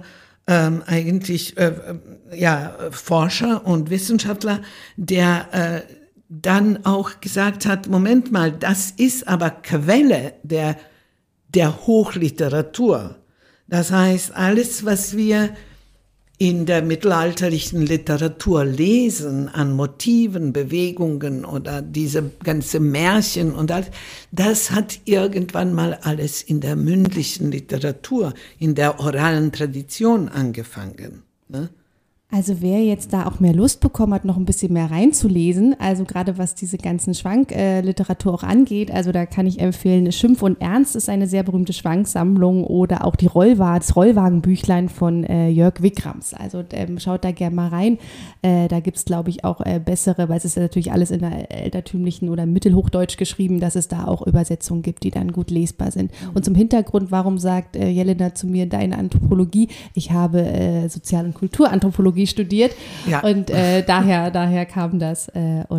Forscher und Wissenschaftler, der dann auch gesagt hat, Moment mal, das ist aber Quelle der Hochliteratur. Das heißt, alles, was wir in der mittelalterlichen Literatur lesen, an Motiven, Bewegungen oder diese ganze Märchen und alles, das hat irgendwann mal alles in der mündlichen Literatur, in der oralen Tradition angefangen. Ne? Also wer jetzt da auch mehr Lust bekommen hat, noch ein bisschen mehr reinzulesen, also gerade was diese ganzen Schwankliteratur auch angeht, also da kann ich empfehlen, Schimpf und Ernst ist eine sehr berühmte Schwanksammlung oder auch das Rollwagenbüchlein von Jörg Wickrams. Also schaut da gerne mal rein. Da gibt es, glaube ich, auch bessere, weil es ist ja natürlich alles in der altertümlichen oder Mittelhochdeutsch geschrieben, dass es da auch Übersetzungen gibt, die dann gut lesbar sind. Und zum Hintergrund, warum sagt Jelena zu mir, deine Anthropologie? Ich habe Sozial- und Kulturanthropologie studiert und daher kam das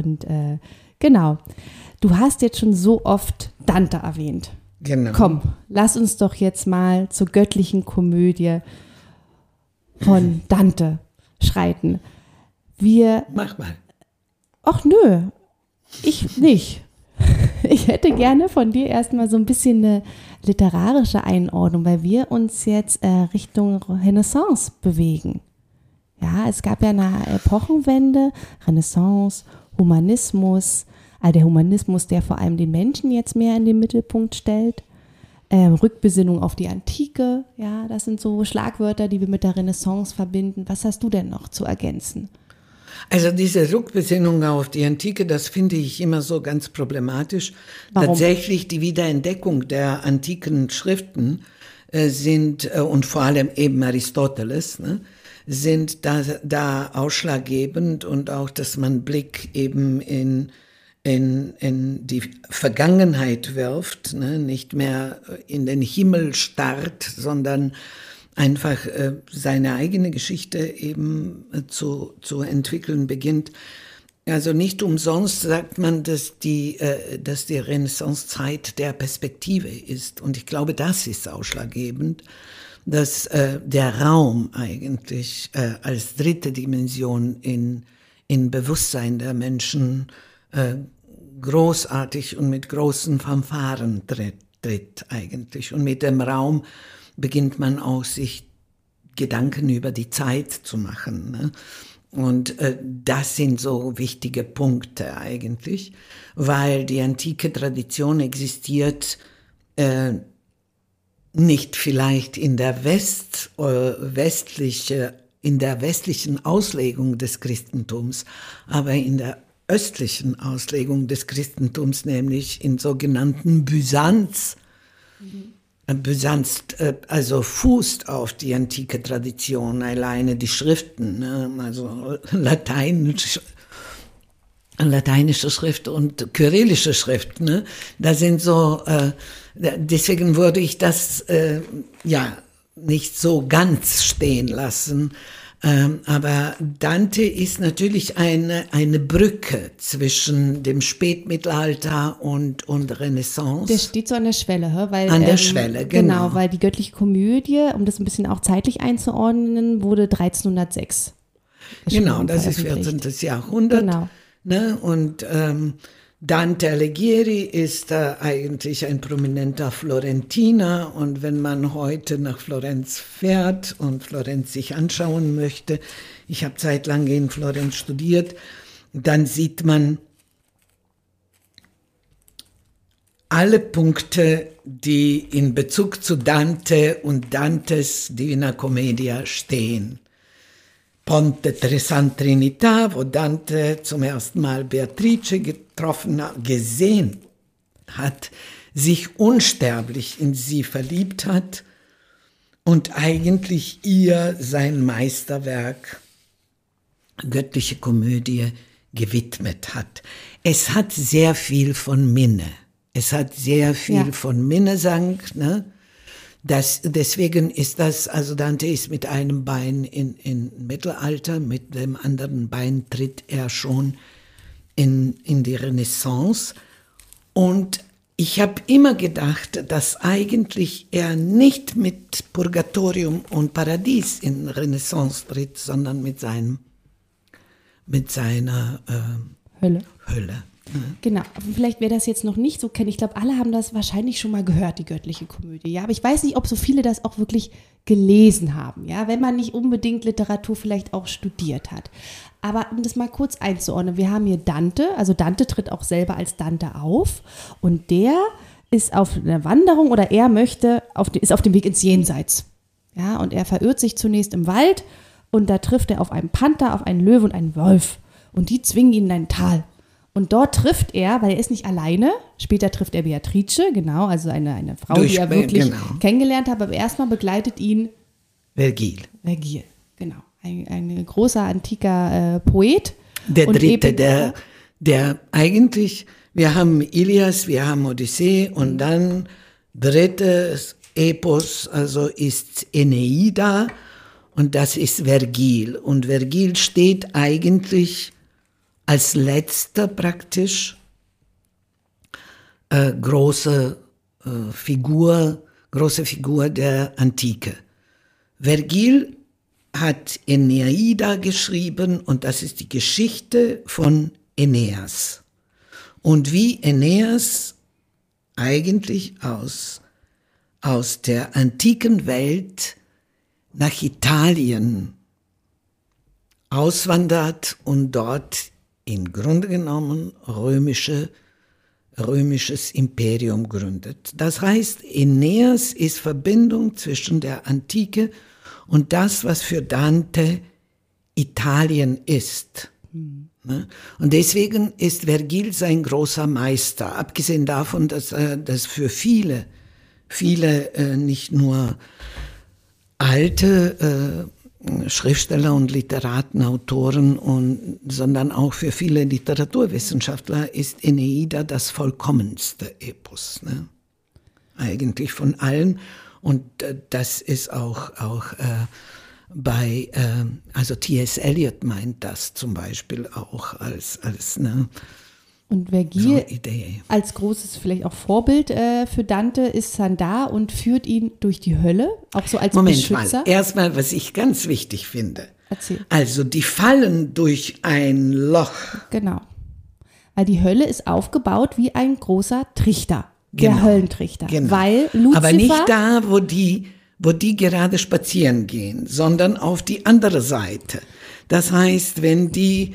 genau. Du hast jetzt schon so oft Dante erwähnt. Genau. Komm, lass uns doch jetzt mal zur göttlichen Komödie von Dante schreiten. Mach mal. Ach nö, ich nicht. Ich hätte gerne von dir erstmal so ein bisschen eine literarische Einordnung, weil wir uns jetzt Richtung Renaissance bewegen. Ja, es gab ja eine Epochenwende, Renaissance, Humanismus, der Humanismus, der vor allem den Menschen jetzt mehr in den Mittelpunkt stellt, Rückbesinnung auf die Antike, ja, das sind so Schlagwörter, die wir mit der Renaissance verbinden. Was hast du denn noch zu ergänzen? Also diese Rückbesinnung auf die Antike, das finde ich immer so ganz problematisch. Warum? Tatsächlich die Wiederentdeckung der antiken Schriften sind, und vor allem eben Aristoteles, ne, sind da ausschlaggebend und auch, dass man Blick eben in die Vergangenheit wirft, ne? Nicht mehr in den Himmel starrt, sondern einfach seine eigene Geschichte eben zu entwickeln beginnt. Also nicht umsonst sagt man, dass die Renaissancezeit der Perspektive ist. Und ich glaube, das ist ausschlaggebend, dass der Raum eigentlich als dritte Dimension in Bewusstsein der Menschen großartig und mit großen Fanfaren tritt eigentlich. Und mit dem Raum beginnt man auch sich Gedanken über die Zeit zu machen. Ne? Und das sind so wichtige Punkte eigentlich, weil die antike Tradition existiert nicht vielleicht in der westlichen Auslegung des Christentums, aber in der östlichen Auslegung des Christentums, nämlich in sogenannten Byzanz. Byzanz also fußt auf die antike Tradition, alleine die Schriften, ne? Also lateinische Schrift und kyrillische Schrift, ne? Da sind so, deswegen würde ich das nicht so ganz stehen lassen. Aber Dante ist natürlich eine Brücke zwischen dem Spätmittelalter und Renaissance. Der steht so an der Schwelle, weil an der Schwelle, genau. Weil die göttliche Komödie, um das ein bisschen auch zeitlich einzuordnen, wurde 1306. Genau, das ist 14. Jahrhundert. Genau. Ne? Und Dante Alighieri ist eigentlich ein prominenter Florentiner, und wenn man heute nach Florenz fährt und Florenz sich anschauen möchte, ich habe zeitlang in Florenz studiert, dann sieht man alle Punkte, die in Bezug zu Dante und Dantes Divina Commedia stehen. Ponte Tre San Trinità, wo Dante zum ersten Mal Beatrice gesehen hat, sich unsterblich in sie verliebt hat und eigentlich ihr sein Meisterwerk Göttliche Komödie gewidmet hat. Es hat sehr viel von Minne. Es hat sehr viel von Minnesang, ne? Deswegen ist das, also Dante ist mit einem Bein in Mittelalter, mit dem anderen Bein tritt er schon in die Renaissance. Und ich habe immer gedacht, dass eigentlich er nicht mit Purgatorium und Paradies in Renaissance tritt, sondern mit seiner Hölle. Genau, vielleicht wer das jetzt noch nicht so kennt, ich glaube, alle haben das wahrscheinlich schon mal gehört, die Göttliche Komödie, ja, aber ich weiß nicht, ob so viele das auch wirklich gelesen haben, ja, wenn man nicht unbedingt Literatur vielleicht auch studiert hat. Aber um das mal kurz einzuordnen, wir haben hier Dante, also Dante tritt auch selber als Dante auf, und der ist auf einer Wanderung, oder er ist auf dem Weg ins Jenseits, ja, und er verirrt sich zunächst im Wald, und da trifft er auf einen Panther, auf einen Löwe und einen Wolf, und die zwingen ihn in ein Tal. Und dort trifft er, weil er ist nicht alleine, später trifft er Beatrice, genau, also eine Frau, die er wirklich kennengelernt hat, aber erstmal begleitet ihn Vergil, genau, ein großer antiker Poet. Der Dritte, der eigentlich, wir haben Ilias, wir haben Odyssee, und dann drittes Epos, also ist Eneida, und das ist Vergil. Und Vergil steht eigentlich als letzter praktisch große Figur der Antike. Vergil hat Eneida geschrieben, und das ist die Geschichte von Aeneas. Und wie Aeneas eigentlich aus der antiken Welt nach Italien auswandert und dort im Grunde genommen römisches Imperium gründet. Das heißt, Aeneas ist Verbindung zwischen der Antike und das, was für Dante Italien ist. Und deswegen ist Vergil sein großer Meister, abgesehen davon, dass das für viele nicht nur alte Schriftsteller und Literaten, Autoren, sondern auch für viele Literaturwissenschaftler ist Eneida das vollkommenste Epos, ne? Eigentlich von allen. Und das ist auch also T.S. Eliot meint das zum Beispiel auch als ne? Und Vergil als großes vielleicht auch Vorbild für Dante ist dann da und führt ihn durch die Hölle, auch so als Beschützer. Moment mal, erstmal, was ich ganz wichtig finde. Erzähl. Also die fallen durch ein Loch. Genau, weil die Hölle ist aufgebaut wie ein großer Trichter, der Höllentrichter. Genau. Weil Luzifer, aber nicht da, wo die gerade spazieren gehen, sondern auf die andere Seite. Das heißt, wenn die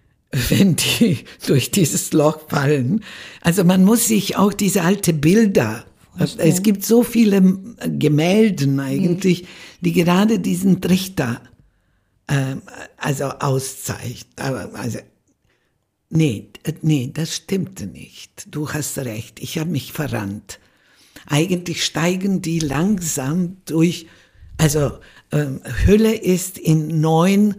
durch dieses Loch fallen. Also man muss sich auch diese alte Bilder, es gibt so viele Gemälde eigentlich, die gerade diesen Trichter also auszeichnen. Also nee, das stimmte nicht. Du hast recht, ich habe mich verrannt. Eigentlich steigen die langsam durch, also Hölle ist in 9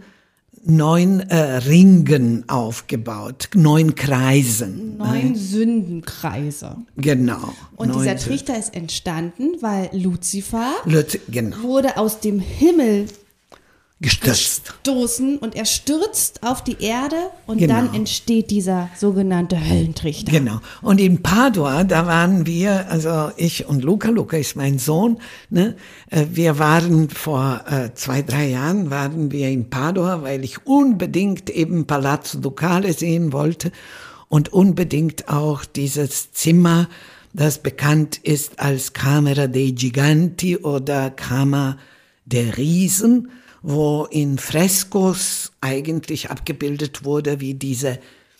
Ringen aufgebaut, 9 Kreisen. 9 Sündenkreise. Genau. Und dieser Trichter ist entstanden, weil Luzifer wurde aus dem Himmel gestoßen und er stürzt auf die Erde und dann entsteht dieser sogenannte Höllentrichter. Genau. Und in Padua, da waren wir, also ich und Luca ist mein Sohn, ne? Wir waren vor 2-3 Jahren waren wir in Padua, weil ich unbedingt eben Palazzo Ducale sehen wollte. und unbedingt auch dieses Zimmer, das bekannt ist als Camera dei Giganti oder Kammer der Riesen, wo in Freskos eigentlich abgebildet wurde, wie dieser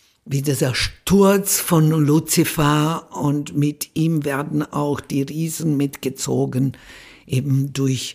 Sturz von Luzifer, und mit ihm werden auch die Riesen mitgezogen, eben durch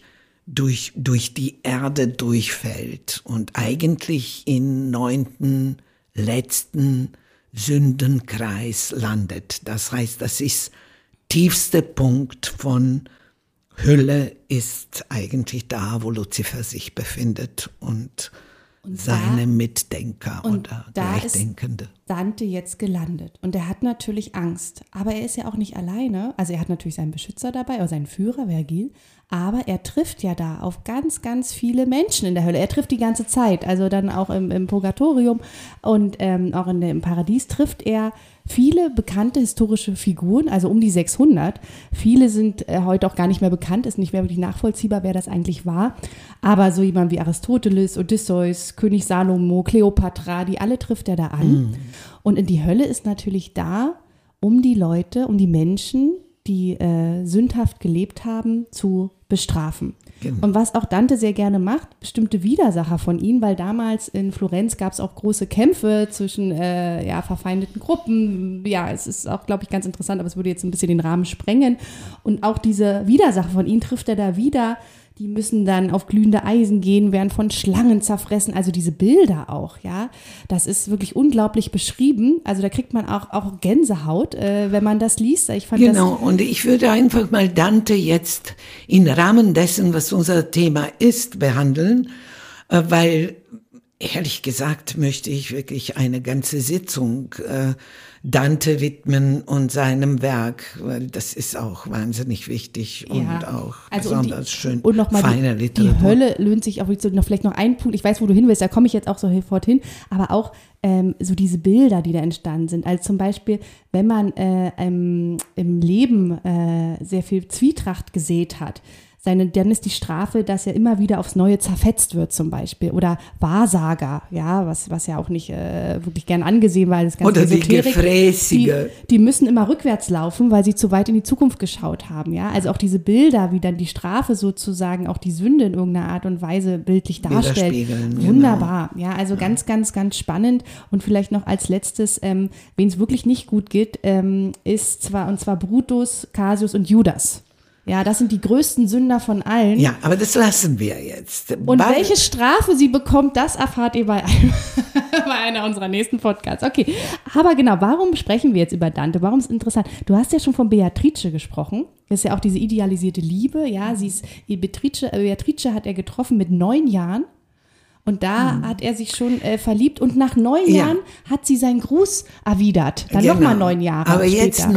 die Erde durchfällt und eigentlich im 9. letzten Sündenkreis landet. Das heißt, das ist tiefster Punkt von Hölle, ist eigentlich da, wo Luzifer sich befindet und seine Mitdenker oder Gleichdenkende. Ist Dante jetzt gelandet und er hat natürlich Angst, aber er ist ja auch nicht alleine, also er hat natürlich seinen Beschützer dabei, oder seinen Führer, Vergil, aber er trifft ja da auf ganz, ganz viele Menschen in der Hölle, er trifft die ganze Zeit, also dann auch im Purgatorium und auch im Paradies trifft er viele bekannte historische Figuren, also um die 600. Viele sind heute auch gar nicht mehr bekannt, ist nicht mehr wirklich nachvollziehbar, wer das eigentlich war. Aber so jemand wie Aristoteles, Odysseus, König Salomo, Kleopatra, die alle trifft er da an. Und in die Hölle ist natürlich da, um die Leute, um die Menschen, die sündhaft gelebt haben, zu bestrafen. Genau. Und was auch Dante sehr gerne macht, bestimmte Widersacher von ihm, weil damals in Florenz gab es auch große Kämpfe zwischen verfeindeten Gruppen. Ja, es ist auch, glaube ich, ganz interessant, aber es würde jetzt ein bisschen den Rahmen sprengen. Und auch diese Widersacher von ihm trifft er da wieder. Die müssen dann auf glühende Eisen gehen, werden von Schlangen zerfressen. Also diese Bilder auch, ja, das ist wirklich unglaublich beschrieben. Also da kriegt man auch Gänsehaut, wenn man das liest. Ich fand und ich würde einfach mal Dante jetzt im Rahmen dessen, was unser Thema ist, behandeln, weil ehrlich gesagt möchte ich wirklich eine ganze Sitzung Dante widmen und seinem Werk, weil das ist auch wahnsinnig wichtig und auch besonders schön, und noch mal feine Literatur. Die Hölle lohnt sich auch, noch vielleicht noch ein Punkt, ich weiß, wo du hin willst, da komme ich jetzt auch sofort hin, aber auch so diese Bilder, die da entstanden sind. Also zum Beispiel, wenn man im Leben sehr viel Zwietracht gesät hat, dann ist die Strafe, dass er immer wieder aufs Neue zerfetzt wird zum Beispiel. Oder Wahrsager, ja, was ja auch nicht wirklich gern angesehen war. Das ganze oder die Gefräßige. Die müssen immer rückwärts laufen, weil sie zu weit in die Zukunft geschaut haben. Ja? Also auch diese Bilder, wie dann die Strafe sozusagen auch die Sünde in irgendeiner Art und Weise bildlich darstellt. Wunderbar. Genau. Ja, also ganz, ganz, ganz spannend. Und vielleicht noch als letztes, wen es wirklich nicht gut geht, ist zwar Brutus, Cassius und Judas. Ja, das sind die größten Sünder von allen. Ja, aber das lassen wir jetzt. Und welche Strafe sie bekommt, das erfahrt ihr bei einer unserer nächsten Podcasts. Okay, aber genau, warum sprechen wir jetzt über Dante? Warum ist es interessant? Du hast ja schon von Beatrice gesprochen. Das ist ja auch diese idealisierte Liebe. Ja, Beatrice hat er getroffen mit 9 Jahren. Und da hat er sich schon verliebt und nach 9 Jahren hat sie seinen Gruß erwidert. Dann nochmal 9 Jahre aber später. Jetzt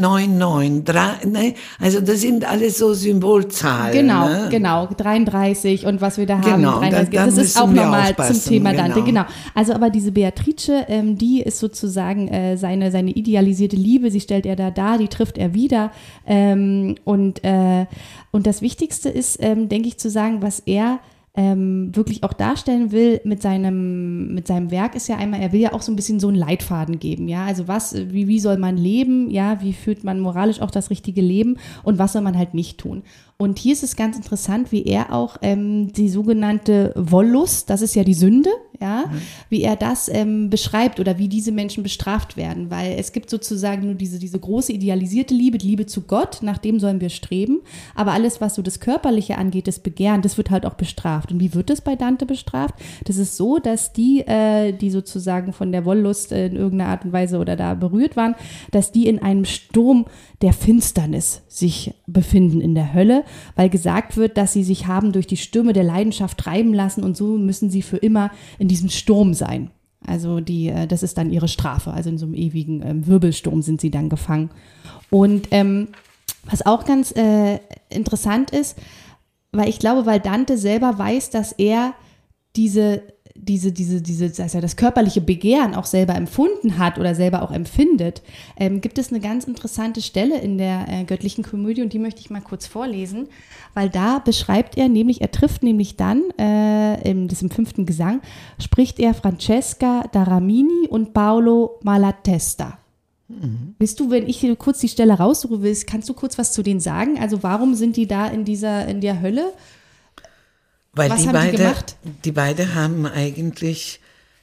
999. Also das sind alles so Symbolzahlen. Genau. 33 und was wir da haben. 33. Das ist auch nochmal zum Thema Dante. Genau. Also aber diese Beatrice, die ist sozusagen seine idealisierte Liebe. Sie stellt er da dar, die trifft er wieder. Und das Wichtigste ist, denke ich, zu sagen, was er wirklich auch darstellen will mit seinem Werk ist ja einmal, er will ja auch so ein bisschen so einen Leitfaden geben, ja, also wie soll man leben, ja, wie führt man moralisch auch das richtige Leben und was soll man halt nicht tun. Und hier ist es ganz interessant, wie er auch die sogenannte Wollust, das ist ja die Sünde, ja, wie er das beschreibt oder wie diese Menschen bestraft werden, weil es gibt sozusagen nur diese große idealisierte Liebe zu Gott, nach dem sollen wir streben, aber alles, was so das Körperliche angeht, das Begehren, das wird halt auch bestraft. Und wie wird das bei Dante bestraft? Das ist so, dass die sozusagen von der Wollust in irgendeiner Art und Weise oder da berührt waren, dass die in einem Sturm der Finsternis sich befinden in der Hölle, weil gesagt wird, dass sie sich haben durch die Stürme der Leidenschaft treiben lassen und so müssen sie für immer in diesem Sturm sein. Also das ist dann ihre Strafe, also in so einem ewigen Wirbelsturm sind sie dann gefangen. Und was auch ganz interessant ist, weil Dante selber weiß, dass er diese dass er das körperliche Begehren auch selber empfunden hat oder selber auch empfindet, gibt es eine ganz interessante Stelle in der göttlichen Komödie und die möchte ich mal kurz vorlesen, weil da beschreibt er nämlich, er trifft nämlich dann, im 5. Gesang, spricht er Francesca da Rimini und Paolo Malatesta. Willst du, wenn ich hier kurz die Stelle raussuche willst, kannst du kurz was zu denen sagen? Also warum sind die da in der Hölle? Weil was haben die gemacht? Die beide haben eigentlich,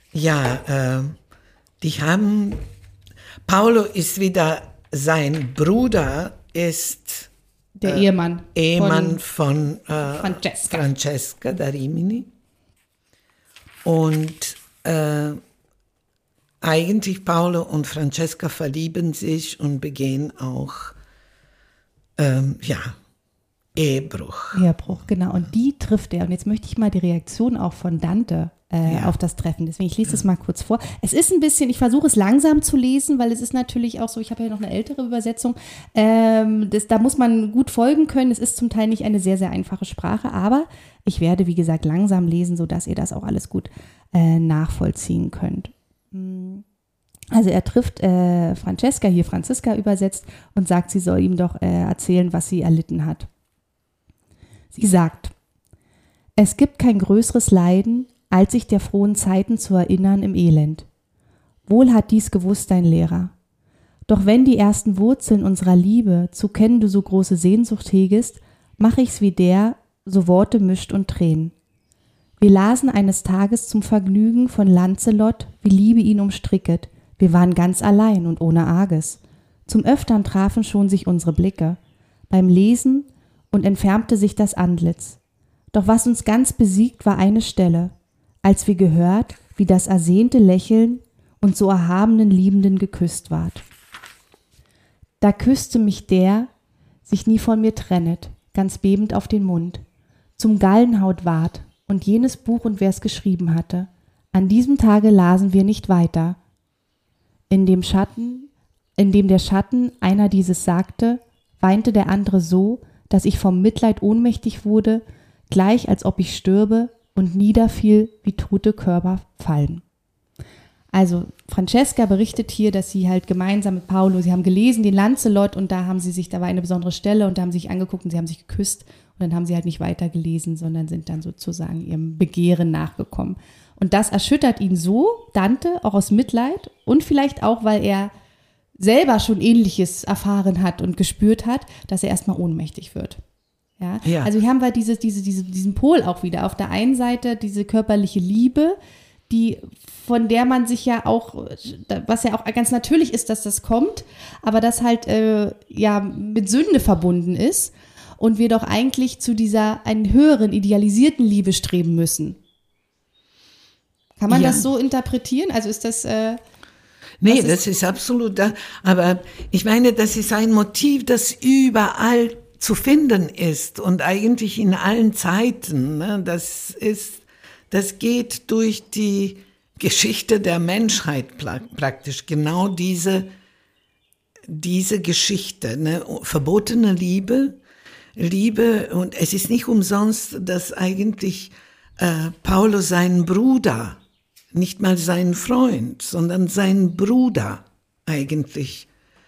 Paolo ist wieder, sein Bruder ist der Ehemann von Francesca da Rimini. Und eigentlich Paolo und Francesca verlieben sich und begehen auch, Ehebruch. Ehebruch, genau. Und die trifft er. Und jetzt möchte ich mal die Reaktion auch von Dante auf das Treffen. Deswegen, ich lese das mal kurz vor. Es ist ein bisschen, ich versuche es langsam zu lesen, weil es ist natürlich auch so, ich habe ja noch eine ältere Übersetzung, da muss man gut folgen können. Es ist zum Teil nicht eine sehr, sehr einfache Sprache, aber ich werde, wie gesagt, langsam lesen, sodass ihr das auch alles gut nachvollziehen könnt. Also er trifft Francesca, hier Franziska übersetzt, und sagt, sie soll ihm doch erzählen, was sie erlitten hat. Sie sagt, es gibt kein größeres Leiden, als sich der frohen Zeiten zu erinnern im Elend. Wohl hat dies gewusst dein Lehrer. Doch wenn die ersten Wurzeln unserer Liebe zu kennen du so große Sehnsucht hegest, mach ich's wie der, so Worte mischt und Tränen. Wir lasen eines Tages zum Vergnügen von Lancelot, wie Liebe ihn umstricket. Wir waren ganz allein und ohne Arges. Zum Öftern trafen schon sich unsere Blicke. Beim Lesen und entfärbte sich das Antlitz. Doch was uns ganz besiegt, war eine Stelle, als wir gehört, wie das ersehnte Lächeln und so erhabenen Liebenden geküsst ward. Da küsste mich der, sich nie von mir trennet, ganz bebend auf den Mund, zum Gallenhaut ward und jenes Buch und wer's geschrieben hatte. An diesem Tage lasen wir nicht weiter. In dem der Schatten einer dieses sagte, weinte der andere so, dass ich vom Mitleid ohnmächtig wurde, gleich als ob ich stürbe und niederfiel, wie tote Körper fallen. Also Francesca berichtet hier, dass sie halt gemeinsam mit Paolo, sie haben gelesen, den Lancelot, und da war eine besondere Stelle und da haben sie sich angeguckt und sie haben sich geküsst und dann haben sie halt nicht weiter gelesen, sondern sind dann sozusagen ihrem Begehren nachgekommen. Und das erschüttert ihn so, Dante, auch aus Mitleid und vielleicht auch, weil er selber schon Ähnliches erfahren hat und gespürt hat, dass er erstmal ohnmächtig wird. Ja. Also hier haben wir diesen Pol auch wieder. Auf der einen Seite diese körperliche Liebe, von der man sich ja auch, was ja auch ganz natürlich ist, dass das kommt, aber das halt mit Sünde verbunden ist und wir doch eigentlich zu einen höheren, idealisierten Liebe streben müssen. Kann man das so interpretieren? Also ist das... Nee, das ist absolut da. Aber ich meine, das ist ein Motiv, das überall zu finden ist und eigentlich in allen Zeiten. Ne? Das geht durch die Geschichte der Menschheit praktisch. Genau diese Geschichte, ne? Verbotene Liebe, und es ist nicht umsonst, dass eigentlich Paolo seinen Bruder, nicht mal seinen Freund, sondern seinen Bruder eigentlich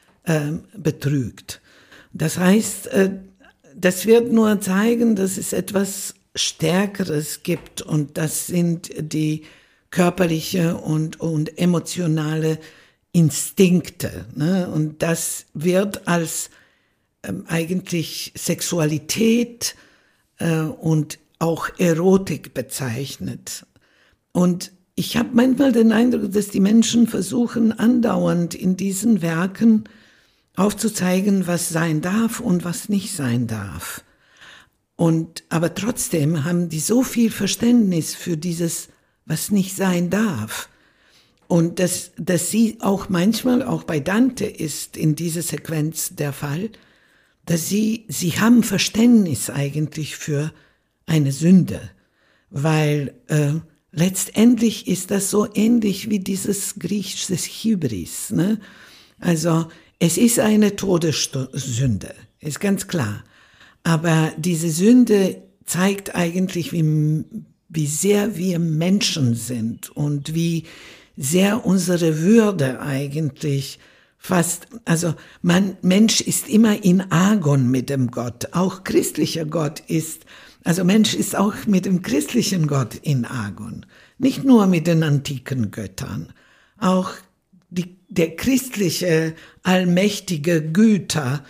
betrügt. Das heißt, das wird nur zeigen, dass es etwas Stärkeres gibt, und das sind die körperliche und emotionale Instinkte. Ne? Und das wird als eigentlich Sexualität und auch Erotik bezeichnet. Und ich habe manchmal den Eindruck, dass die Menschen versuchen, andauernd in diesen Werken aufzuzeigen, was sein darf und was nicht sein darf. Aber trotzdem haben die so viel Verständnis für dieses, was nicht sein darf. Und dass sie auch manchmal, auch bei Dante ist in dieser Sequenz der Fall, dass sie haben Verständnis eigentlich für eine Sünde, weil letztendlich ist das so ähnlich wie dieses griechische Hybris. Ne? Also es ist eine Todessünde, ist ganz klar. Aber diese Sünde zeigt eigentlich, wie wie sehr wir Menschen sind und wie sehr unsere Würde eigentlich fast, also Mensch ist immer in Agon mit dem Gott, auch christlicher Gott ist, also Mensch ist auch mit dem christlichen Gott in Agon, nicht nur mit den antiken Göttern, auch der christliche, allmächtige guter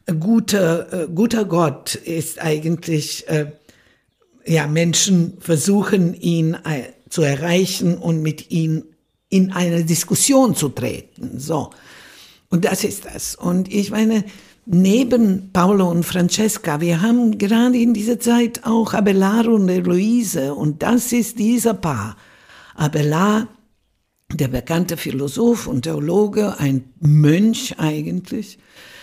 Gott ist eigentlich, Menschen versuchen ihn zu erreichen und mit ihm in eine Diskussion zu treten, so. Und das ist das. Und ich meine, neben Paolo und Francesca, wir haben gerade in dieser Zeit auch Abelard und Heloise, und das ist dieser Paar. Abelard, der bekannte Philosoph und Theologe, ein Mönch eigentlich,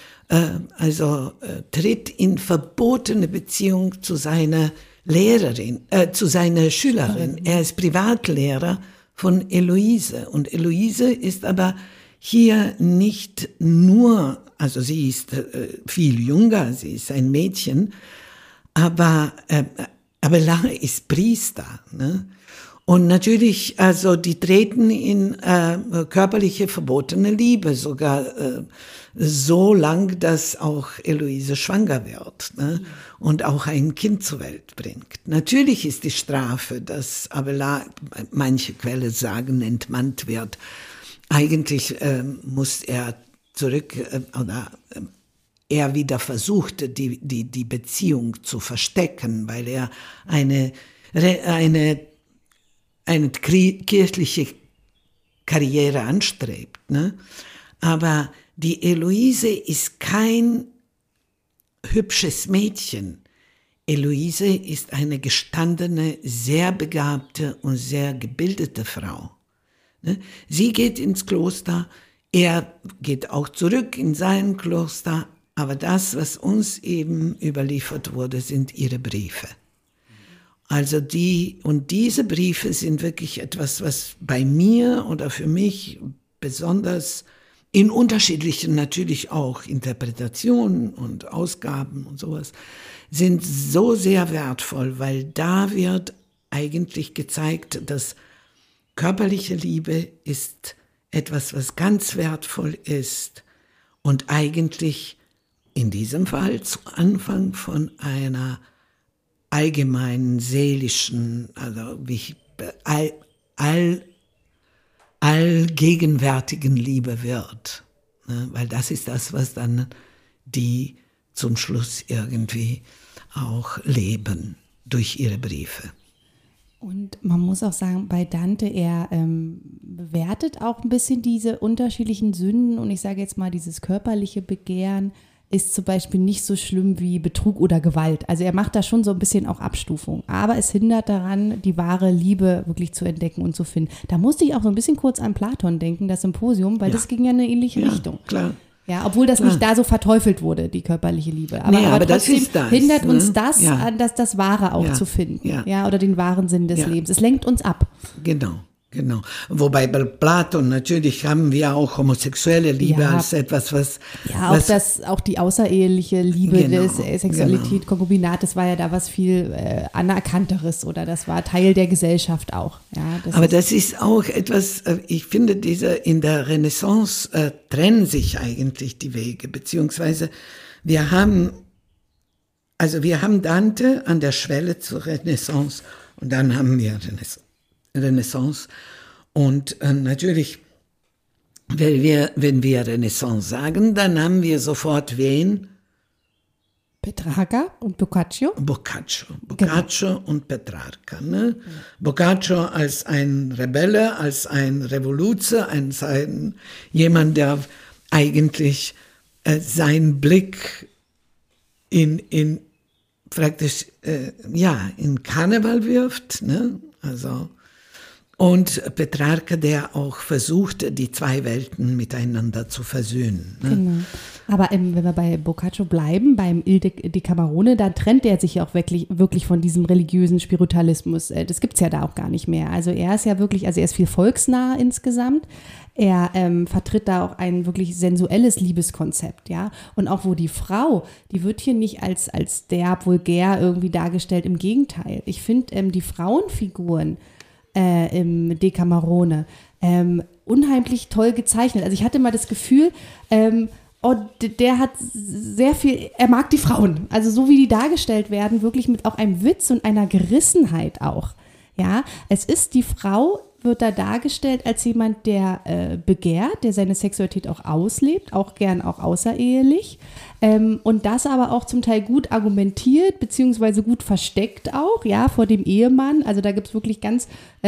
tritt in verbotene Beziehung zu seiner zu seiner Schülerin. Er ist Privatlehrer von Heloise. Und Heloise ist aber hier nicht nur, also sie ist viel jünger, sie ist ein Mädchen, aber Abelard ist Priester, ne? Und natürlich, also die treten in körperliche verbotene Liebe, sogar so lang, dass auch Heloise schwanger wird, ne? Und auch ein Kind zur Welt bringt. Natürlich ist die Strafe, dass Abelard, manche Quellen sagen, entmannt wird. Eigentlich muss er zurück, er wieder versuchte, die Beziehung zu verstecken, weil er eine kirchliche Karriere anstrebt, ne? Aber die Heloise ist kein hübsches Mädchen. Heloise ist eine gestandene, sehr begabte und sehr gebildete Frau. Ne? Sie geht ins Kloster, er geht auch zurück in sein Kloster, aber das, was uns eben überliefert wurde, sind ihre Briefe. Also diese Briefe sind wirklich etwas, was bei mir oder für mich besonders in unterschiedlichen natürlich auch Interpretationen und Ausgaben und sowas, sind so sehr wertvoll, weil da wird eigentlich gezeigt, dass körperliche Liebe ist etwas, was ganz wertvoll ist und eigentlich in diesem Fall zu Anfang von einer allgemeinen seelischen, also allgegenwärtigen Liebe wird. Ne? Weil das ist das, was dann die zum Schluss irgendwie auch leben durch ihre Briefe. Und man muss auch sagen, bei Dante, er bewertet auch ein bisschen diese unterschiedlichen Sünden und ich sage jetzt mal, dieses körperliche Begehren ist zum Beispiel nicht so schlimm wie Betrug oder Gewalt. Also er macht da schon so ein bisschen auch Abstufung. Aber es hindert daran, die wahre Liebe wirklich zu entdecken und zu finden. Da musste ich auch so ein bisschen kurz an Platon denken, das Symposium, weil das ging ja in eine ähnliche Richtung. Klar. Ja, obwohl das nicht da so verteufelt wurde, die körperliche Liebe. Aber das trotzdem ist das, hindert ne? uns das, an das Wahre auch zu finden. Ja, oder den wahren Sinn des Lebens. Es lenkt uns ab. Genau. Wobei bei Platon natürlich haben wir auch homosexuelle Liebe als etwas, was... Ja, auch die außereheliche Liebe, des Sexualität, Konkubinat, das war ja da was viel Anerkannteres oder das war Teil der Gesellschaft auch. Ja, das ist auch etwas, ich finde, in der Renaissance trennen sich eigentlich die Wege, beziehungsweise wir haben Dante an der Schwelle zur Renaissance und dann haben wir Renaissance. Und natürlich, wenn wir Renaissance sagen, dann haben wir sofort wen? Petrarca und Boccaccio. Boccaccio und Petrarca. Ne? Boccaccio als ein Rebelle, als ein Revoluzer, als jemand, der eigentlich seinen Blick in praktisch in Karneval wirft, ne? Also Und Petrarca, der auch versuchte, die zwei Welten miteinander zu versöhnen. Ne? Genau. Aber wenn wir bei Boccaccio bleiben, beim Il Decamerone, da trennt er sich ja auch wirklich von diesem religiösen Spiritualismus. Das gibt's ja da auch gar nicht mehr. Also er ist ja wirklich, er ist viel volksnah insgesamt. Er vertritt da auch ein wirklich sensuelles Liebeskonzept, ja. Und auch wo die Frau, die wird hier nicht als derb, vulgär irgendwie dargestellt. Im Gegenteil. Ich finde die Frauenfiguren im Decamerone unheimlich toll gezeichnet. Also ich hatte mal das Gefühl, der hat sehr viel, er mag die Frauen. Also so wie die dargestellt werden, wirklich mit auch einem Witz und einer Gerissenheit auch. Ja, es ist die Frau, wird da dargestellt als jemand, der begehrt, der seine Sexualität auch auslebt, auch gern auch außerehelich und das aber auch zum Teil gut argumentiert, beziehungsweise gut versteckt auch, ja, vor dem Ehemann. Also da gibt es wirklich ganz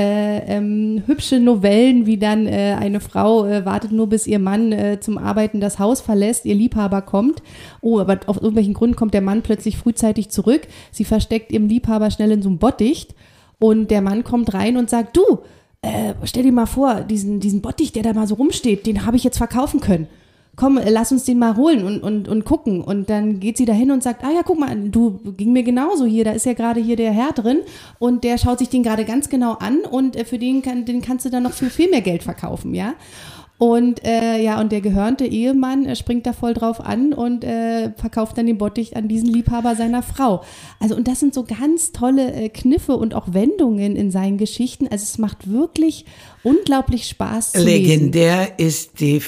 hübsche Novellen, wie dann eine Frau wartet nur, bis ihr Mann zum Arbeiten das Haus verlässt, ihr Liebhaber kommt. Oh, aber aus irgendwelchen Gründen kommt der Mann plötzlich frühzeitig zurück. Sie versteckt ihrem Liebhaber schnell in so einem Bottich und der Mann kommt rein und sagt, du, stell dir mal vor, diesen Bottich, der da mal so rumsteht, den habe ich jetzt verkaufen können. Komm, lass uns den mal holen und gucken. Und dann geht sie da hin und sagt, ja, guck mal, ging mir genauso hier, da ist ja gerade hier der Herr drin und der schaut sich den gerade ganz genau an und für den kannst du dann noch für viel mehr Geld verkaufen, ja. Und und der gehörnte Ehemann springt da voll drauf an und verkauft dann den Bottich an diesen Liebhaber seiner Frau. Also und das sind so ganz tolle Kniffe und auch Wendungen in seinen Geschichten. Also es macht wirklich unglaublich Spaß zu lesen. Legendär ist die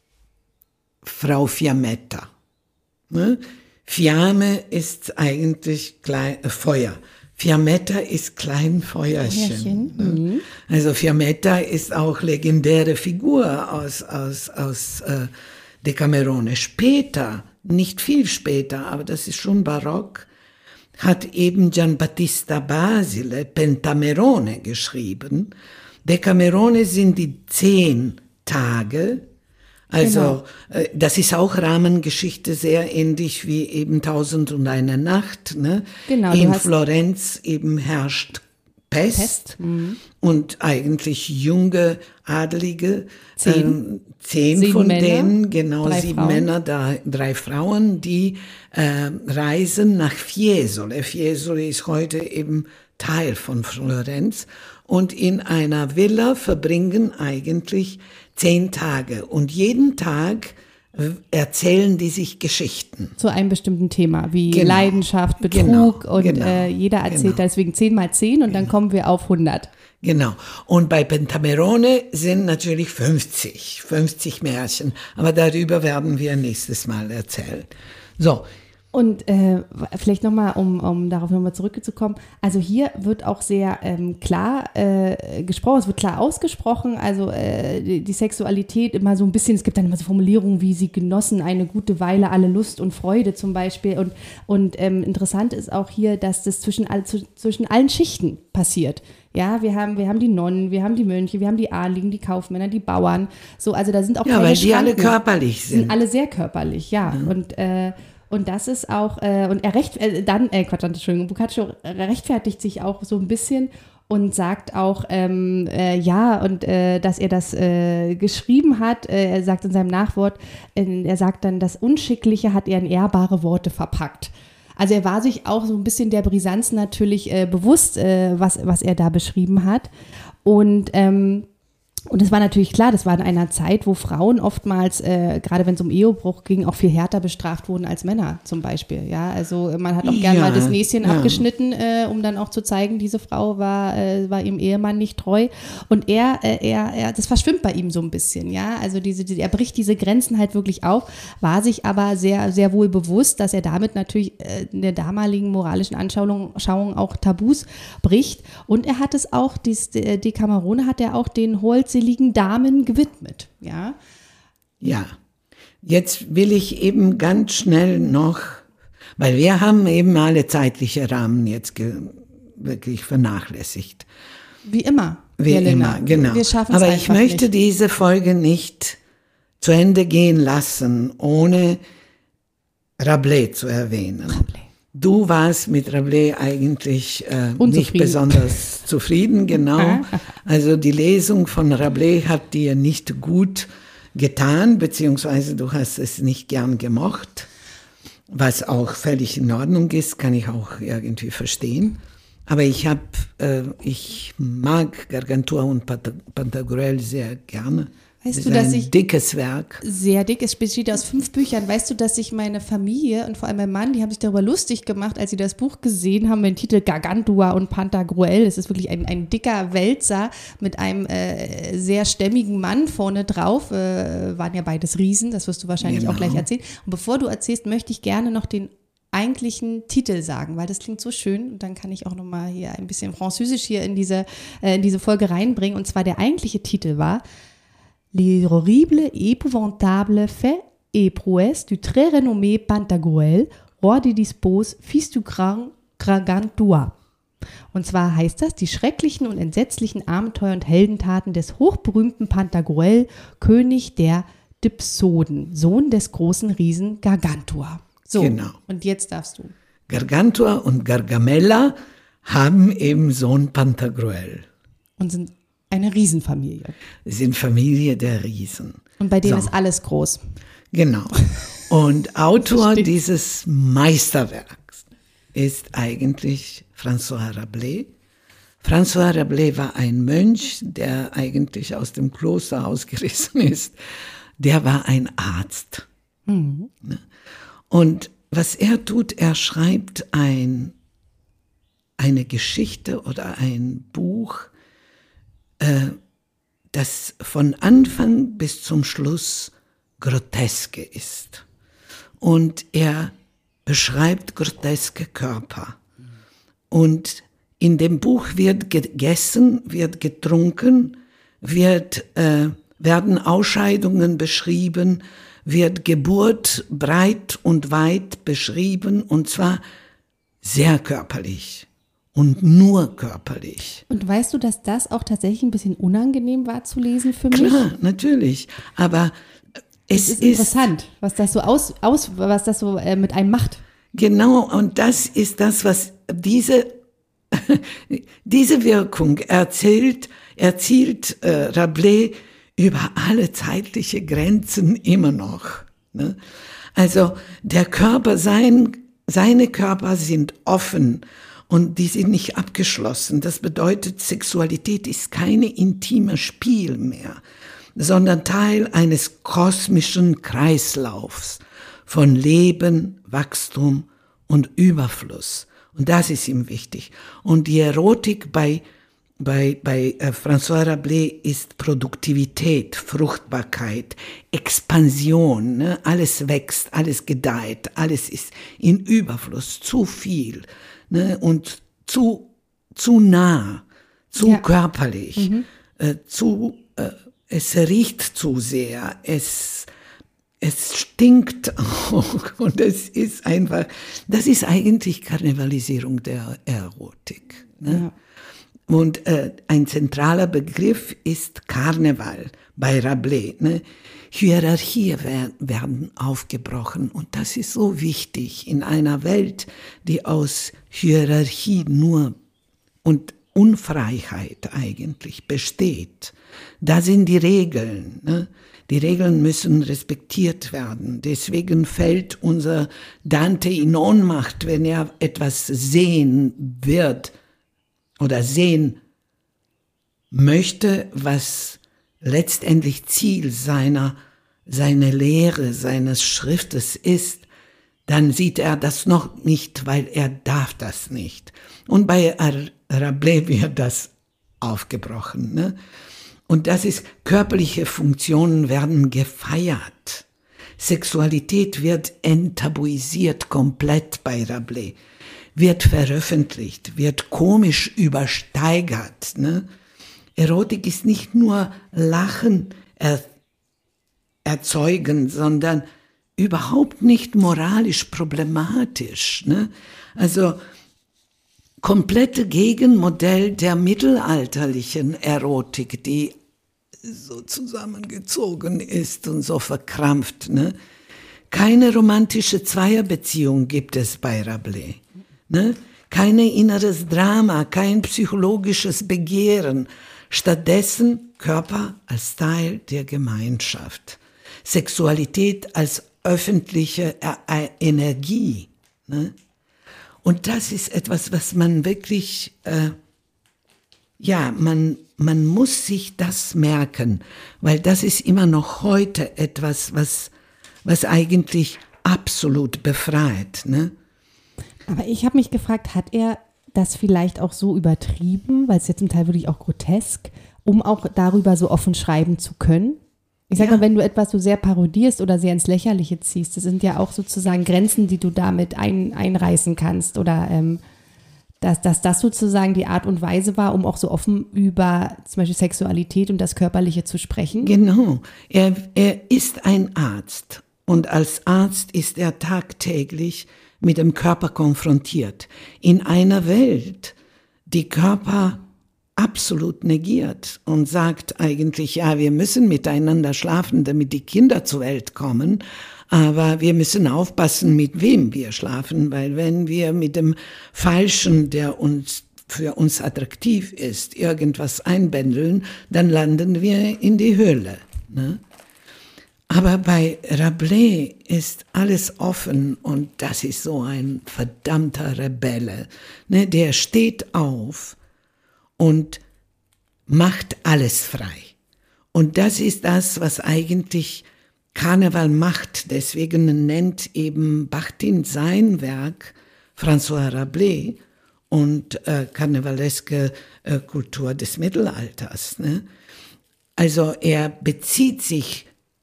Frau Fiammetta. Ne? Fiamme ist eigentlich Feuer. Fiammetta ist Kleinfeuerchen. Mhm. Also Fiammetta ist auch legendäre Figur aus Decamerone. Später, nicht viel später, aber das ist schon barock, hat eben Giambattista Basile Pentamerone geschrieben. Decamerone sind die 10 Tage. Also das ist auch Rahmengeschichte, sehr ähnlich wie eben 1001 Nacht. Ne? Genau, in Florenz eben herrscht Pest. Und eigentlich junge Adelige, 10 von Männer, denen, genau 7 Frauen. Männer, 3 Frauen, die reisen nach Fiesole. Fiesole ist heute eben Teil von Florenz und in einer Villa verbringen eigentlich 10 Tage und jeden Tag erzählen die sich Geschichten. Zu einem bestimmten Thema, wie Genau. Leidenschaft, Betrug jeder erzählt Genau. deswegen 10 mal 10 und dann kommen wir auf 100. Genau. Und bei Pentamerone sind natürlich 50 Märchen, aber darüber werden wir nächstes Mal erzählen. So. Und vielleicht nochmal, um darauf nochmal zurückzukommen, also hier wird auch sehr klar gesprochen, es wird klar ausgesprochen, also die Sexualität immer so ein bisschen, es gibt dann immer so Formulierungen wie sie genossen eine gute Weile alle Lust und Freude zum Beispiel und interessant ist auch hier, dass das zwischen allen Schichten passiert. Ja, wir haben die Nonnen, wir haben die Mönche, wir haben die Adligen, die Kaufmänner, die Bauern, so, also da sind auch keine weil die alle Schranken. körperlich sind. Sind alle sehr körperlich, ja. Und das ist auch, und Boccaccio rechtfertigt sich auch so ein bisschen und sagt auch, dass er das geschrieben hat. Er sagt in seinem Nachwort, er sagt dann, das Unschickliche hat er in ehrbare Worte verpackt. Also er war sich auch so ein bisschen der Brisanz natürlich bewusst, was er da beschrieben hat. Und es war natürlich klar, das war in einer Zeit, wo Frauen oftmals, gerade wenn es um Ehebruch ging, auch viel härter bestraft wurden als Männer zum Beispiel. Ja, also man hat auch gerne mal das Näschen abgeschnitten, um dann auch zu zeigen, diese Frau war ihrem Ehemann nicht treu. Und das verschwimmt bei ihm so ein bisschen. Ja, also er bricht diese Grenzen halt wirklich auf, war sich aber sehr, sehr wohl bewusst, dass er damit natürlich in der damaligen moralischen Anschauung auch Tabus bricht. Und er hat es auch, Decamerone hat er auch den holdseligen Damen gewidmet, ja. Ja, jetzt will ich eben ganz schnell noch, weil wir haben eben alle zeitliche Rahmen jetzt wirklich vernachlässigt. Wie immer. Wie Jelena. immer, genau. Wir schaffen es Aber ich möchte nicht. diese Folge nicht zu Ende gehen lassen, ohne Rabelais zu erwähnen. Du warst mit Rabelais eigentlich nicht besonders zufrieden, genau. Also die Lesung von Rabelais hat dir nicht gut getan, beziehungsweise du hast es nicht gern gemocht, was auch völlig in Ordnung ist, kann ich auch irgendwie verstehen. Aber ich mag Gargantua und Pantagruel sehr gerne. Weißt du, dass ich dickes Werk. Sehr dick. Es besteht aus 5 Büchern. Weißt du, dass sich meine Familie und vor allem mein Mann, die haben sich darüber lustig gemacht, als sie das Buch gesehen haben, mit dem Titel Gargantua und Pantagruel. Es ist wirklich ein dicker Wälzer mit einem sehr stämmigen Mann vorne drauf. Waren ja beides Riesen, das wirst du wahrscheinlich auch gleich erzählen. Und bevor du erzählst, möchte ich gerne noch den eigentlichen Titel sagen, weil das klingt so schön und dann kann ich auch nochmal hier ein bisschen Französisch hier in diese Folge reinbringen. Und zwar der eigentliche Titel war Les horribles et épouvantables faits et prouesses du très renommé Pantagruel, roi de Dispos, fils du grand Gargantua. Und zwar heißt das, die schrecklichen und entsetzlichen Abenteuer und Heldentaten des hochberühmten Pantagruel, König der Dipsoden, Sohn des großen Riesen Gargantua. So, genau. Und jetzt darfst du. Gargantua und Gargamella haben eben Sohn Pantagruel. Und sind eine Riesenfamilie. Sind Familie der Riesen. Und bei denen ist alles groß. Genau. Und Autor dieses Meisterwerks ist eigentlich François Rabelais. François Rabelais war ein Mönch, der eigentlich aus dem Kloster ausgerissen ist. Der war ein Arzt. Mhm. Und was er tut, er schreibt eine Geschichte oder ein Buch, das von Anfang bis zum Schluss groteske ist. Und er beschreibt groteske Körper. Und in dem Buch wird gegessen, wird getrunken, werden Ausscheidungen beschrieben, wird Geburt breit und weit beschrieben, und zwar sehr körperlich. Und nur körperlich. Und weißt du, dass das auch tatsächlich ein bisschen unangenehm war zu lesen für mich? Klar, natürlich. Aber es ist interessant, was das so mit einem macht. Genau, und das ist das, was diese Wirkung erzielt Rabelais über alle zeitliche Grenzen immer noch. Ne? Also der Körper, seine Körper sind offen. Und die sind nicht abgeschlossen. Das bedeutet, Sexualität ist keine intime Spiel mehr, sondern Teil eines kosmischen Kreislaufs von Leben, Wachstum und Überfluss. Und das ist ihm wichtig. Und die Erotik bei François Rabelais ist Produktivität, Fruchtbarkeit, Expansion. Ne? Alles wächst, alles gedeiht, alles ist in Überfluss, zu viel. Ne, und zu nah, zu körperlich, es riecht zu sehr, es stinkt auch, und es ist einfach, das ist eigentlich Karnevalisierung der Erotik. Ne? Ja. Und ein zentraler Begriff ist Karneval bei Rabelais. Ne? Hierarchien werden aufgebrochen, und das ist so wichtig in einer Welt, die aus Hierarchie nur und Unfreiheit eigentlich besteht. Da sind die Regeln. Ne? Die Regeln müssen respektiert werden. Deswegen fällt unser Dante in Ohnmacht, wenn er etwas sehen wird oder sehen möchte, was letztendlich Ziel seiner Lehre, seines Schriftes ist, dann sieht er das noch nicht, weil er darf das nicht. Und bei Rabelais wird das aufgebrochen. Ne? Und das ist, körperliche Funktionen werden gefeiert. Sexualität wird enttabuisiert komplett bei Rabelais, wird veröffentlicht, wird komisch übersteigert. Ne? Erotik ist nicht nur Lachen erzeugen, sondern überhaupt nicht moralisch problematisch. Ne? Also komplette Gegenmodell der mittelalterlichen Erotik, die so zusammengezogen ist und so verkrampft. Ne? Keine romantische Zweierbeziehung gibt es bei Rabelais. Ne? Kein inneres Drama, kein psychologisches Begehren. Stattdessen Körper als Teil der Gemeinschaft. Sexualität als öffentliche Energie. Ne? Und das ist etwas, was man wirklich, man muss sich das merken, weil das ist immer noch heute etwas, was eigentlich absolut befreit. Ne? Aber ich habe mich gefragt, hat er das vielleicht auch so übertrieben, weil es ja zum Teil wirklich auch grotesk, um auch darüber so offen schreiben zu können? Ich sag mal, wenn du etwas so sehr parodierst oder sehr ins Lächerliche ziehst, das sind ja auch sozusagen Grenzen, die du damit einreißen kannst oder dass das sozusagen die Art und Weise war, um auch so offen über zum Beispiel Sexualität und das Körperliche zu sprechen. Genau, er ist ein Arzt und als Arzt ist er tagtäglich mit dem Körper konfrontiert. In einer Welt, die Körper absolut negiert und sagt eigentlich, ja, wir müssen miteinander schlafen, damit die Kinder zur Welt kommen, aber wir müssen aufpassen, mit wem wir schlafen, weil wenn wir mit dem Falschen, der für uns attraktiv ist, irgendwas einbändeln, dann landen wir in die Hölle. Ne? Aber bei Rabelais ist alles offen und das ist so ein verdammter Rebelle. Ne? Der steht auf und macht alles frei. Und das ist das, was eigentlich Karneval macht. Deswegen nennt eben Bakhtin sein Werk François Rabelais und karnevaleske Kultur des Mittelalters. Ne? Also er bezieht sich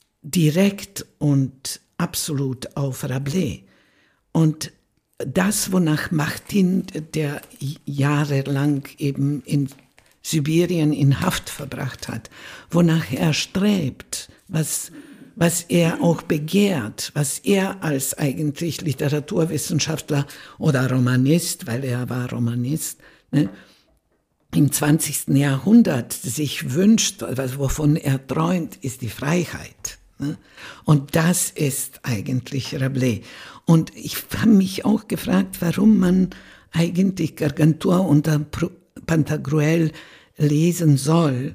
direkt und absolut auf Rabelais. Und das, wonach Bakhtin, der jahrelang eben in Sibirien in Haft verbracht hat, wonach er strebt, was er auch begehrt, was er als eigentlich Literaturwissenschaftler oder Romanist, weil er war Romanist, ne, im 20. Jahrhundert sich wünscht, wovon er träumt, ist die Freiheit. Ne? Und das ist eigentlich Rabelais. Und ich habe mich auch gefragt, warum man eigentlich Gargantua unter Pantagruel lesen soll.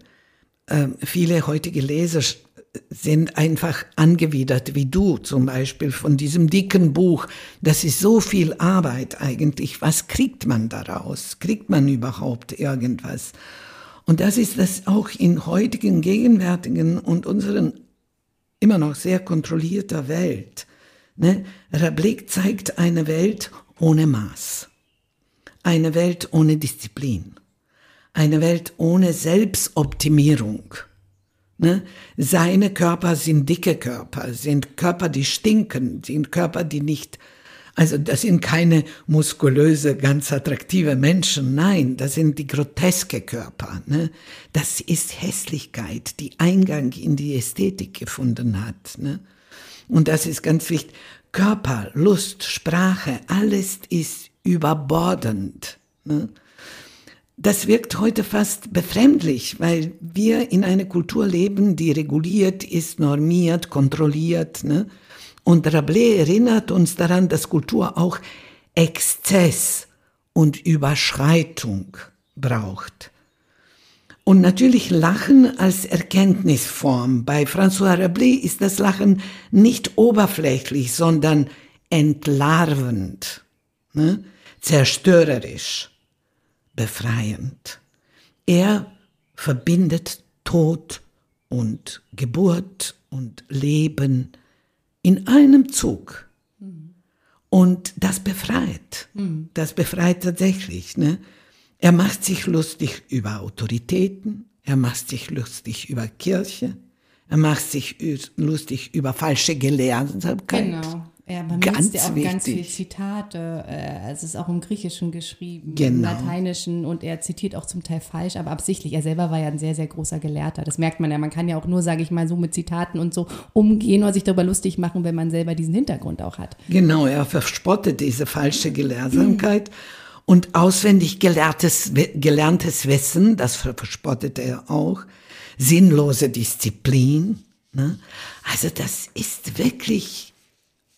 Viele heutige Leser sind einfach angewidert, wie du zum Beispiel, von diesem dicken Buch. Das ist so viel Arbeit eigentlich. Was kriegt man daraus? Kriegt man überhaupt irgendwas? Und das ist das auch in heutigen, gegenwärtigen und unseren immer noch sehr kontrollierter Welt. Ne? Rabelais zeigt eine Welt ohne Maß. Eine Welt ohne Disziplin. Eine Welt ohne Selbstoptimierung. Ne? Seine Körper sind dicke Körper, sind Körper, die stinken, sind Körper, die nicht, also das sind keine muskulöse, ganz attraktive Menschen, nein, das sind die groteske Körper. Ne? Das ist Hässlichkeit, die Eingang in die Ästhetik gefunden hat. Ne? Und das ist ganz wichtig. Körper, Lust, Sprache, alles ist überbordend. Ne? Das wirkt heute fast befremdlich, weil wir in einer Kultur leben, die reguliert ist, normiert, kontrolliert. Ne? Und Rabelais erinnert uns daran, dass Kultur auch Exzess und Überschreitung braucht. Und natürlich Lachen als Erkenntnisform. Bei François Rabelais ist das Lachen nicht oberflächlich, sondern entlarvend, ne? Zerstörerisch. Befreiend. Er verbindet Tod und Geburt und Leben in einem Zug. Und das befreit. Das befreit tatsächlich. Ne? Er macht sich lustig über Autoritäten, er macht sich lustig über Kirche, er macht sich lustig über falsche Gelehrsamkeit. Genau. Ja, man benutzt ja auch ganz viele Zitate. Es ist auch im Griechischen geschrieben, im Lateinischen und er zitiert auch zum Teil falsch, aber absichtlich. Er selber war ja ein sehr, sehr großer Gelehrter. Das merkt man ja. Man kann ja auch nur, sage ich mal, so mit Zitaten und so umgehen oder sich darüber lustig machen, wenn man selber diesen Hintergrund auch hat. Genau, er verspottet diese falsche Gelehrsamkeit und auswendig gelerntes Wissen, das verspottet er auch, sinnlose Disziplin. Ne? Also das ist wirklich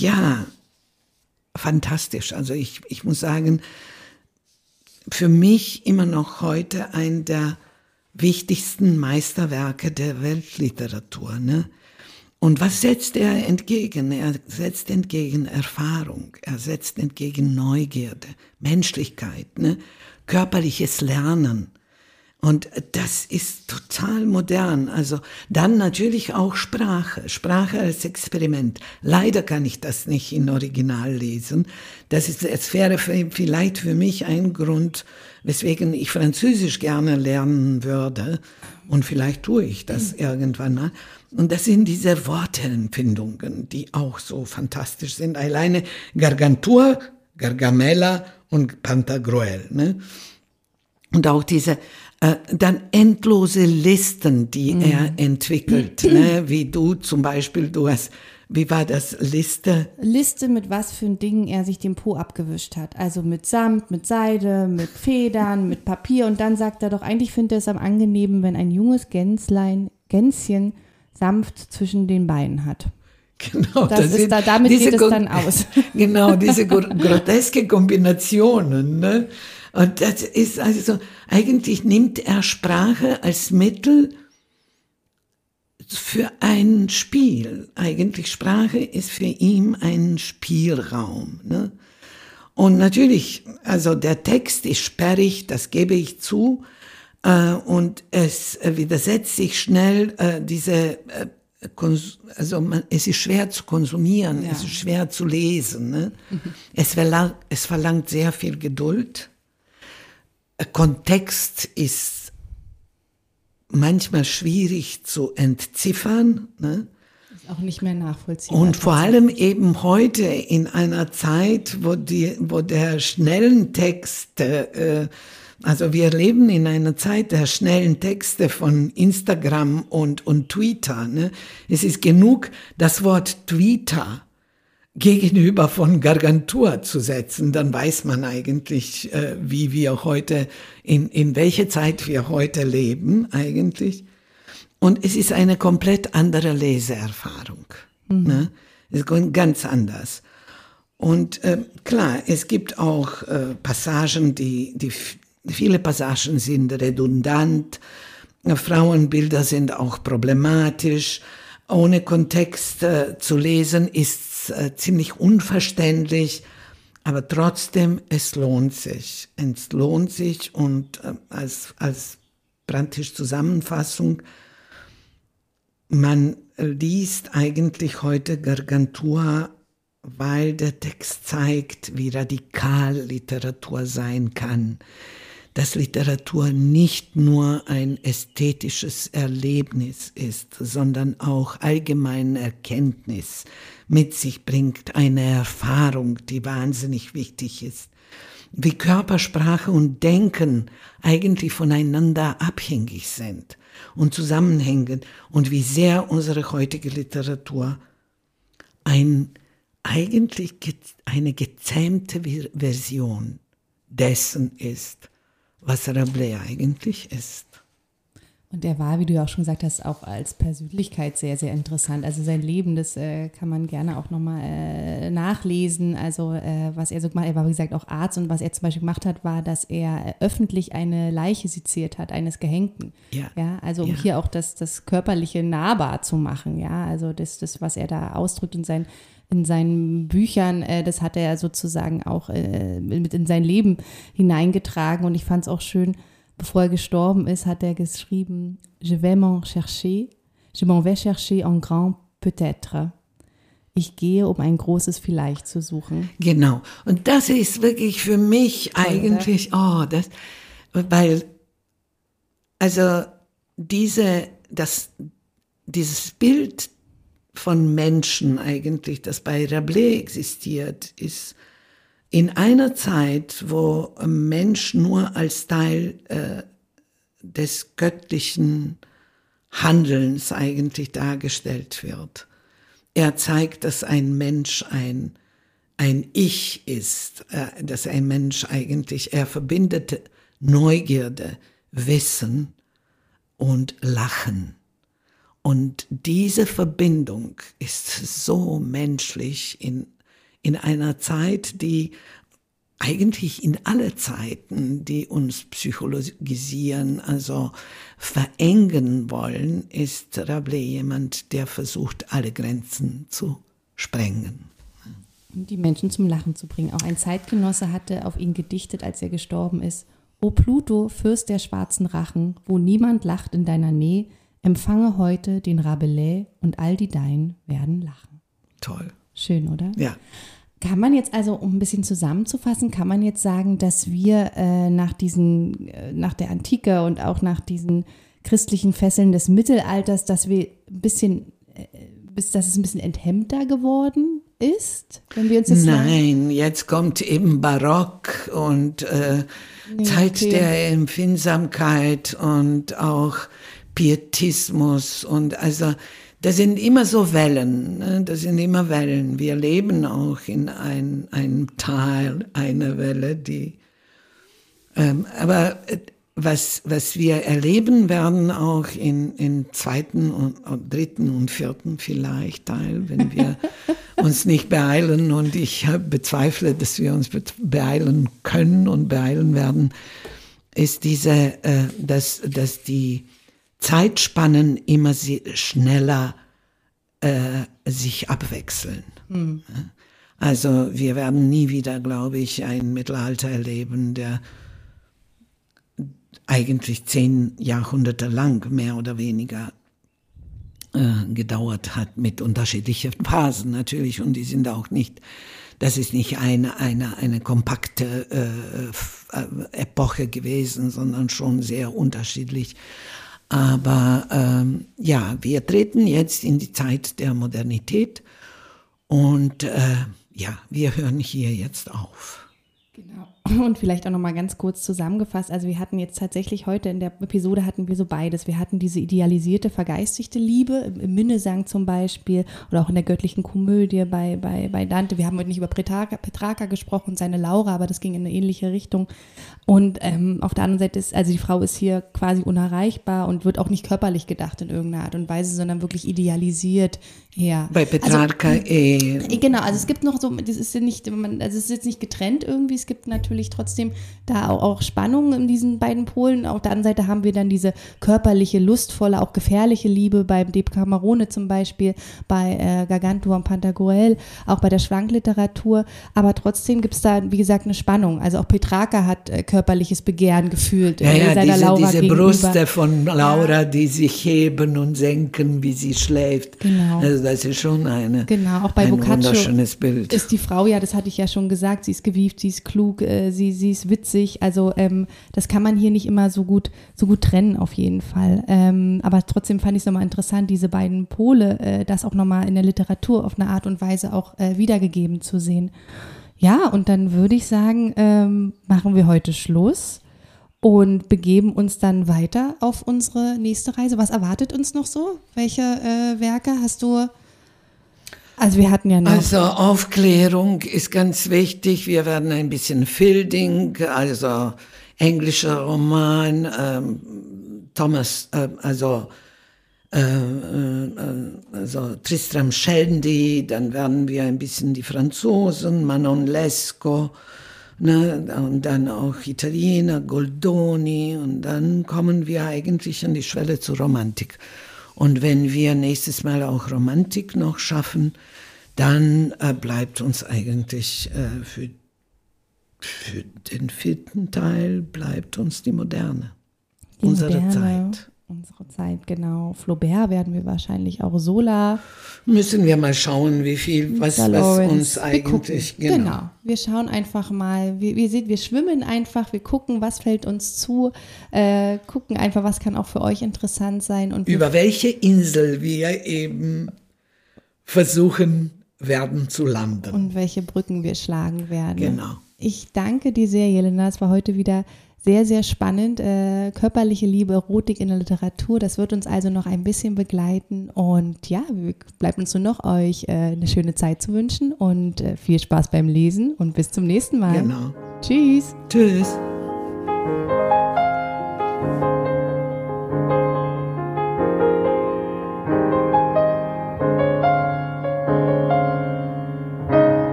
Ja, fantastisch. Also ich muss sagen, für mich immer noch heute ein der wichtigsten Meisterwerke der Weltliteratur. Ne? Und was setzt er entgegen? Er setzt entgegen Erfahrung, er setzt entgegen Neugierde, Menschlichkeit, ne? Körperliches Lernen. Und das ist total modern. Also dann natürlich auch Sprache als Experiment. Leider kann ich das nicht in Original lesen. Es wäre vielleicht für mich ein Grund, weswegen ich Französisch gerne lernen würde. Und vielleicht tue ich das irgendwann mal. Und das sind diese Wortempfindungen, die auch so fantastisch sind. Alleine Gargantua, Gargamella und Pantagruel, ne? Und auch diese dann endlose Listen, die er entwickelt, ne? Wie du zum Beispiel, wie war das, Liste, mit was für Dingen er sich den Po abgewischt hat. Also mit Samt, mit Seide, mit Federn, mit Papier. Und dann sagt er doch, eigentlich findet er es am angenehmen, wenn ein junges Gänschen sanft zwischen den Beinen hat. Genau, damit geht es dann aus. Genau, diese groteske Kombinationen, ne? Und das ist also, eigentlich nimmt er Sprache als Mittel für ein Spiel. Eigentlich Sprache ist für ihn ein Spielraum, ne? Und natürlich, also der Text ist sperrig, das gebe ich zu, und es widersetzt sich schnell es ist schwer zu konsumieren, es ist schwer zu lesen, ne? Es verlangt sehr viel Geduld. Kontext ist manchmal schwierig zu entziffern, ne? Ist auch nicht mehr nachvollziehbar. Und vor allem eben heute in einer Zeit, wo der schnellen Texte, also wir leben in einer Zeit der schnellen Texte von Instagram und Twitter, ne? Es ist genug, das Wort Twitter gegenüber von Gargantua zu setzen, dann weiß man eigentlich, wie wir heute, in welche Zeit wir heute leben eigentlich. Und es ist eine komplett andere Leseerfahrung. Ne? Es ist ganz anders. Und klar, es gibt auch Passagen, viele Passagen sind redundant, Frauenbilder sind auch problematisch, ohne Kontext zu lesen ist ziemlich unverständlich, aber trotzdem, es lohnt sich. Es lohnt sich und als praktisch Zusammenfassung, man liest eigentlich heute Gargantua, weil der Text zeigt, wie radikal Literatur sein kann. Dass Literatur nicht nur ein ästhetisches Erlebnis ist, sondern auch allgemeine Erkenntnis mit sich bringt, eine Erfahrung, die wahnsinnig wichtig ist. Wie Körpersprache und Denken eigentlich voneinander abhängig sind und zusammenhängen und wie sehr unsere heutige Literatur eigentlich eine gezähmte Version dessen ist, was Rabelais eigentlich ist. Und er war, wie du ja auch schon gesagt hast, auch als Persönlichkeit sehr, sehr interessant. Also sein Leben, das kann man gerne auch nochmal nachlesen. Also was er so gemacht hat, er war wie gesagt auch Arzt, und was er zum Beispiel gemacht hat, war, dass er öffentlich eine Leiche seziert hat, eines Gehängten. Ja, also um hier auch das Körperliche nahbar zu machen. Ja, also das was er da ausdrückt in seinen Büchern, das hat er sozusagen auch mit in sein Leben hineingetragen. Und ich fand es auch schön, bevor er gestorben ist, hat er geschrieben, je m'en vais chercher un grand peut-être. Ich gehe, um ein großes Vielleicht zu suchen. Genau. Und das ist wirklich für mich eigentlich, weil, also dieses Bild von Menschen eigentlich, das bei Rabelais existiert, ist in einer Zeit, wo ein Mensch nur als Teil des göttlichen Handelns eigentlich dargestellt wird. Er zeigt, dass ein Mensch ein Ich ist, dass ein Mensch eigentlich, er verbindet Neugierde, Wissen und Lachen. Und diese Verbindung ist so menschlich in einer Zeit, die eigentlich in alle Zeiten, die uns psychologisieren, also verengen wollen, ist Rabelais jemand, der versucht, alle Grenzen zu sprengen. Um die Menschen zum Lachen zu bringen. Auch ein Zeitgenosse hatte auf ihn gedichtet, als er gestorben ist. O Pluto, Fürst der schwarzen Rachen, wo niemand lacht in deiner Nähe, empfange heute den Rabelais und all die Deinen werden lachen. Toll. Schön, oder? Ja. Kann man jetzt also, um ein bisschen zusammenzufassen, kann man jetzt sagen, dass wir nach der Antike und auch nach diesen christlichen Fesseln des Mittelalters, dass wir dass es ein bisschen enthemmter geworden ist? Wenn wir uns jetzt Nein, jetzt kommt eben Barock und Zeit der Empfindsamkeit und auch Pietismus und also das sind immer so Wellen, ne? Das sind immer Wellen. Wir leben auch in einem Tal einer Welle, aber was wir erleben werden auch in zweiten und dritten und vierten vielleicht Teil, wenn wir uns nicht beeilen und ich bezweifle, dass wir uns beeilen können und beeilen werden, ist dass die Zeitspannen immer schneller sich abwechseln. Mhm. Also wir werden nie wieder, glaube ich, ein Mittelalter erleben, der eigentlich 10 Jahrhunderte lang mehr oder weniger gedauert hat, mit unterschiedlichen Phasen natürlich. Und die sind auch nicht, das ist nicht eine kompakte Epoche gewesen, sondern schon sehr unterschiedlich. Aber wir treten jetzt in die Zeit der Modernität und wir hören hier jetzt auf. Genau. Und vielleicht auch nochmal ganz kurz zusammengefasst, also wir hatten jetzt tatsächlich heute in der Episode hatten wir so beides. Wir hatten diese idealisierte, vergeistigte Liebe, im Minnesang zum Beispiel oder auch in der göttlichen Komödie bei Dante. Wir haben heute nicht über Petrarca gesprochen und seine Laura, aber das ging in eine ähnliche Richtung. Und auf der anderen Seite ist, also die Frau ist hier quasi unerreichbar und wird auch nicht körperlich gedacht in irgendeiner Art und Weise, sondern wirklich idealisiert her. Bei Petrarca Genau, also es gibt noch so, das ist ja nicht, es ist jetzt nicht getrennt irgendwie, es gibt natürlich trotzdem da auch Spannungen in diesen beiden Polen. Auf der anderen Seite haben wir dann diese körperliche, lustvolle, auch gefährliche Liebe beim Decamerone zum Beispiel, bei Gargantua und Pantagruel, auch bei der Schwankliteratur. Aber trotzdem gibt es da, wie gesagt, eine Spannung. Also auch Petrarca hat körperliches Begehren gefühlt. Seiner Laura diese Brüste von Laura, die sich heben und senken, wie sie schläft. Genau. Also das ist schon auch bei ein Boccaccio wunderschönes Bild. Ist die Frau, ja, das hatte ich ja schon gesagt, sie ist gewieft, sie ist klug, sie ist witzig, also das kann man hier nicht immer so gut trennen auf jeden Fall. Aber trotzdem fand ich es nochmal interessant, diese beiden Pole, das auch nochmal in der Literatur auf eine Art und Weise auch wiedergegeben zu sehen. Ja, und dann würde ich sagen, machen wir heute Schluss und begeben uns dann weiter auf unsere nächste Reise. Was erwartet uns noch so? Welche Werke hast du? Also wir hatten ja noch. Also Aufklärung ist ganz wichtig. Wir werden ein bisschen Fielding, also englischer Roman, Tristram Shandy, dann werden wir ein bisschen die Franzosen, Manon Lescaut, ne, und dann auch Italiener, Goldoni, und dann kommen wir eigentlich an die Schwelle zur Romantik. Und wenn wir nächstes Mal auch Romantik noch schaffen, dann bleibt uns eigentlich für den 4. Teil bleibt uns die Moderne. Unsere Zeit. Unsere Zeit, genau. Flaubert werden wir wahrscheinlich auch Zola. Müssen wir mal schauen, was uns eigentlich, genau. Wir schauen einfach mal, wir schwimmen einfach, wir gucken, was fällt uns zu, gucken einfach, was kann auch für euch interessant sein. Und über welche Insel wir eben versuchen werden zu landen. Und welche Brücken wir schlagen werden. Genau. Ich danke dir sehr, Jelena, es war heute wieder sehr, sehr spannend. Körperliche Liebe, Erotik in der Literatur, das wird uns also noch ein bisschen begleiten. Und ja, bleibt uns nur noch, euch eine schöne Zeit zu wünschen und viel Spaß beim Lesen und bis zum nächsten Mal. Genau. Tschüss. Tschüss.